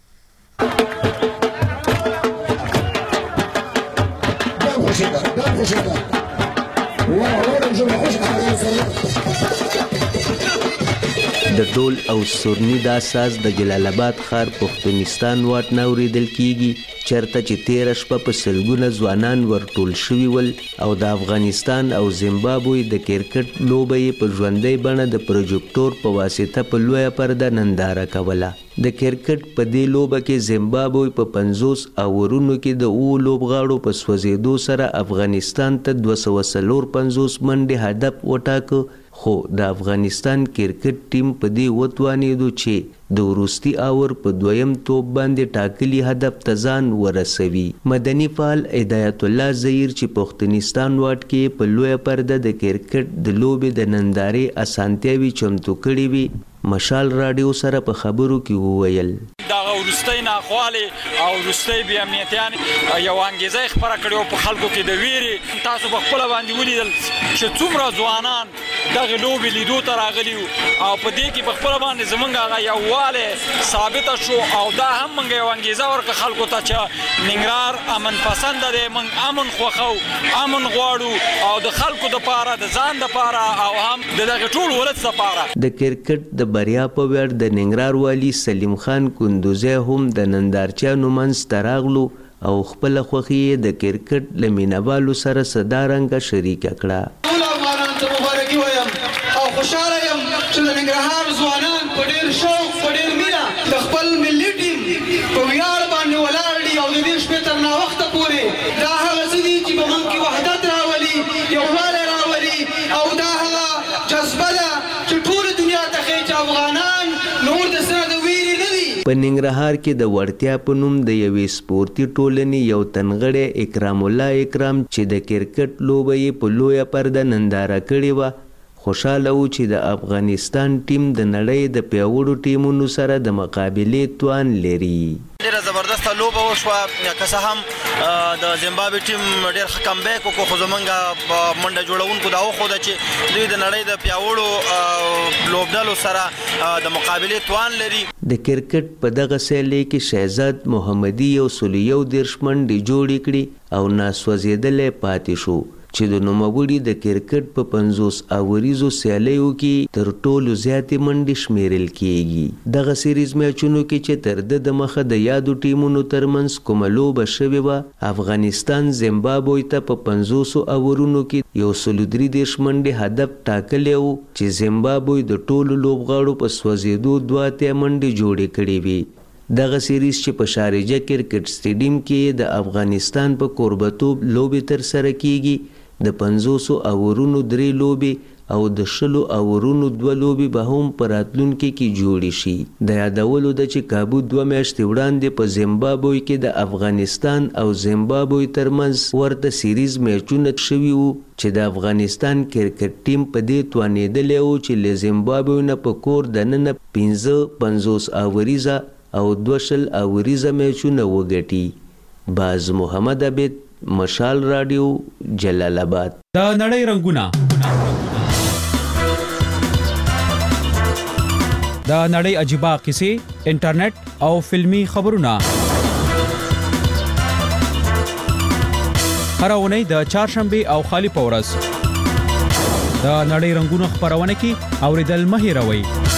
د ډول او سورني د اساس د جلال آباد ښار پښتونستان واټ نه اوریدل کیږي چرته چې 13 شپه په سلګونه ځوانان ورټول شوي ول او د افغانستان او زیمبابوې د کرکټ لوبې په ژوندۍ بڼه د پروجیکټور په واسطه په لویه پرده ننداره کوله. د کرکټ په دې لوبه کې زیمبابوې په 50 اورونو کې د 9 لوبغاړو په سوځېدو سره افغانستان ته 254 منډې هدف وټاکه. خو د افغانستان کرکټ ټیم په دې وتوانېدو چې د وروستي اور په دویم توپ باندې ټاکلي هدف ته ځان ورسوي. مدني فعال هدایت الله زهیر چې پښتونستان واټ کې په لویه پرده د کرکټ د لوبې د نندارې اسانتیاوي چمتو کړې وي مشال رادیو سره په خبرو کې وویل. دا ورستۍ ناخوالې او ورستۍ بې امنیتیان یو انګیزه خپره کړې په خلکو کې د ویرې. تاسو په خپله باندې ولیدل چې څومره ځوانان دغه لوبې لیدو ته راغلي وو او په دې کې په خپله باندې زموږ هغه یووالی ثابته شو او دا هم موږ یو انګیزه ورکړه خلکو ته چې ننګرهار امن پسنده دی، موږ امن خوښو، امن غواړو او د خلکو دپاره د ځان دپاره او هم د دغه ټول ولس دپاره. د کرکټ د بریا په ویاړ د ننګرهار والي سلیم خان کندوزی هم د نندارچیانو منځ ته راغلو او خپله خوښي یې د کرکټ له مینهوالو سره صدارنګه شریکه کړه. ټول افغانانو ته مبارکي وایم او خوشحاله یم چې د ننګرهار ځوانان په ډېر شوق په ډېر مینه د خپل ملي ټیم په ویاړ باندې ولاړ دي او د دې شپې تر ناوخته پورې دا هغه څه دي چې په موږ کې وحدت راولي، یووالی راولي او دا هغه جذبه ده چې ټوله دنیا ته ښیي چې افغانان نور د سره د ویرې نه دي. په ننګرهار کې د وړتیا په نوم د یوې سپورتي ټولنې یو تنغړی اکرام الله اکرام چې د کرکټ لوبه یې په لویه پرده ننداره کړې وه خوشحاله و چې د افغانستان ټیم د نړۍ د پیاوړو ټیمونو سره د مقابلې توان لري. ډېره زبردسته لوبه وشوه که څه هم د زیمبابوې ټیم ډېر ښه کمبیک وکړو خو زموږ منډه جوړونکو دا وښوده چې دوی د نړۍ د پیاوړو لوبډلو سره د مقابلې توان لري. د کرکټ په دغه سیالۍ کې شهزاد محمدي 111 منډې جوړې کړې او ناسوځېدلی پاتې شو چې د نوموړي د کرکټ په 50 اوریزو سیالیو کې تر ټولو زیاتې منډې شمیرل کیږي. دغه سیریز میچونو کې چې تر د مخه د یادو ټیمونو ترمنځ کومه لوبه شوې وه افغانستان زیمبابوې ته په 50 اورونو کې 133 منډې هدف ټاکلی و چې زیمبابوې د ټولو لوبغاړو په سوځېدو 2 منډې جوړې کړې وي. دغه سیریز چې په شارجه کرکټ سټیډیم کې د افغانستان په کوربتوب لوبې تر سره کیږي د 500 اورونو 3 لوبې او د شلو اورونو 2 لوبي به هم په راتلونکي کې جوړې شي. د یادولو ده چې کابو 2 میاشتې وړاندې په زیمبابوې کې د افغانستان او زیمبابوې ترمنځ ورته سیریز میچونه شوي وو چې د افغانستان کرکټ ټیم په دې توانېدلی و چې له زیمبابوې نه په کور دننه 50 اوریزه او 20 اوریزه میچونه وګټي. باز محمد عبید، مشال رادیو، جلال آباد. د نړۍ رنگونه، د نړۍ عجیبه قصې، انټرنیټ او فلمی خبرونه هر اونۍ د چهارشنبه او خالی په ورځ د نړۍ رنگونه خبرونه کې اوریدل مه هېروئ.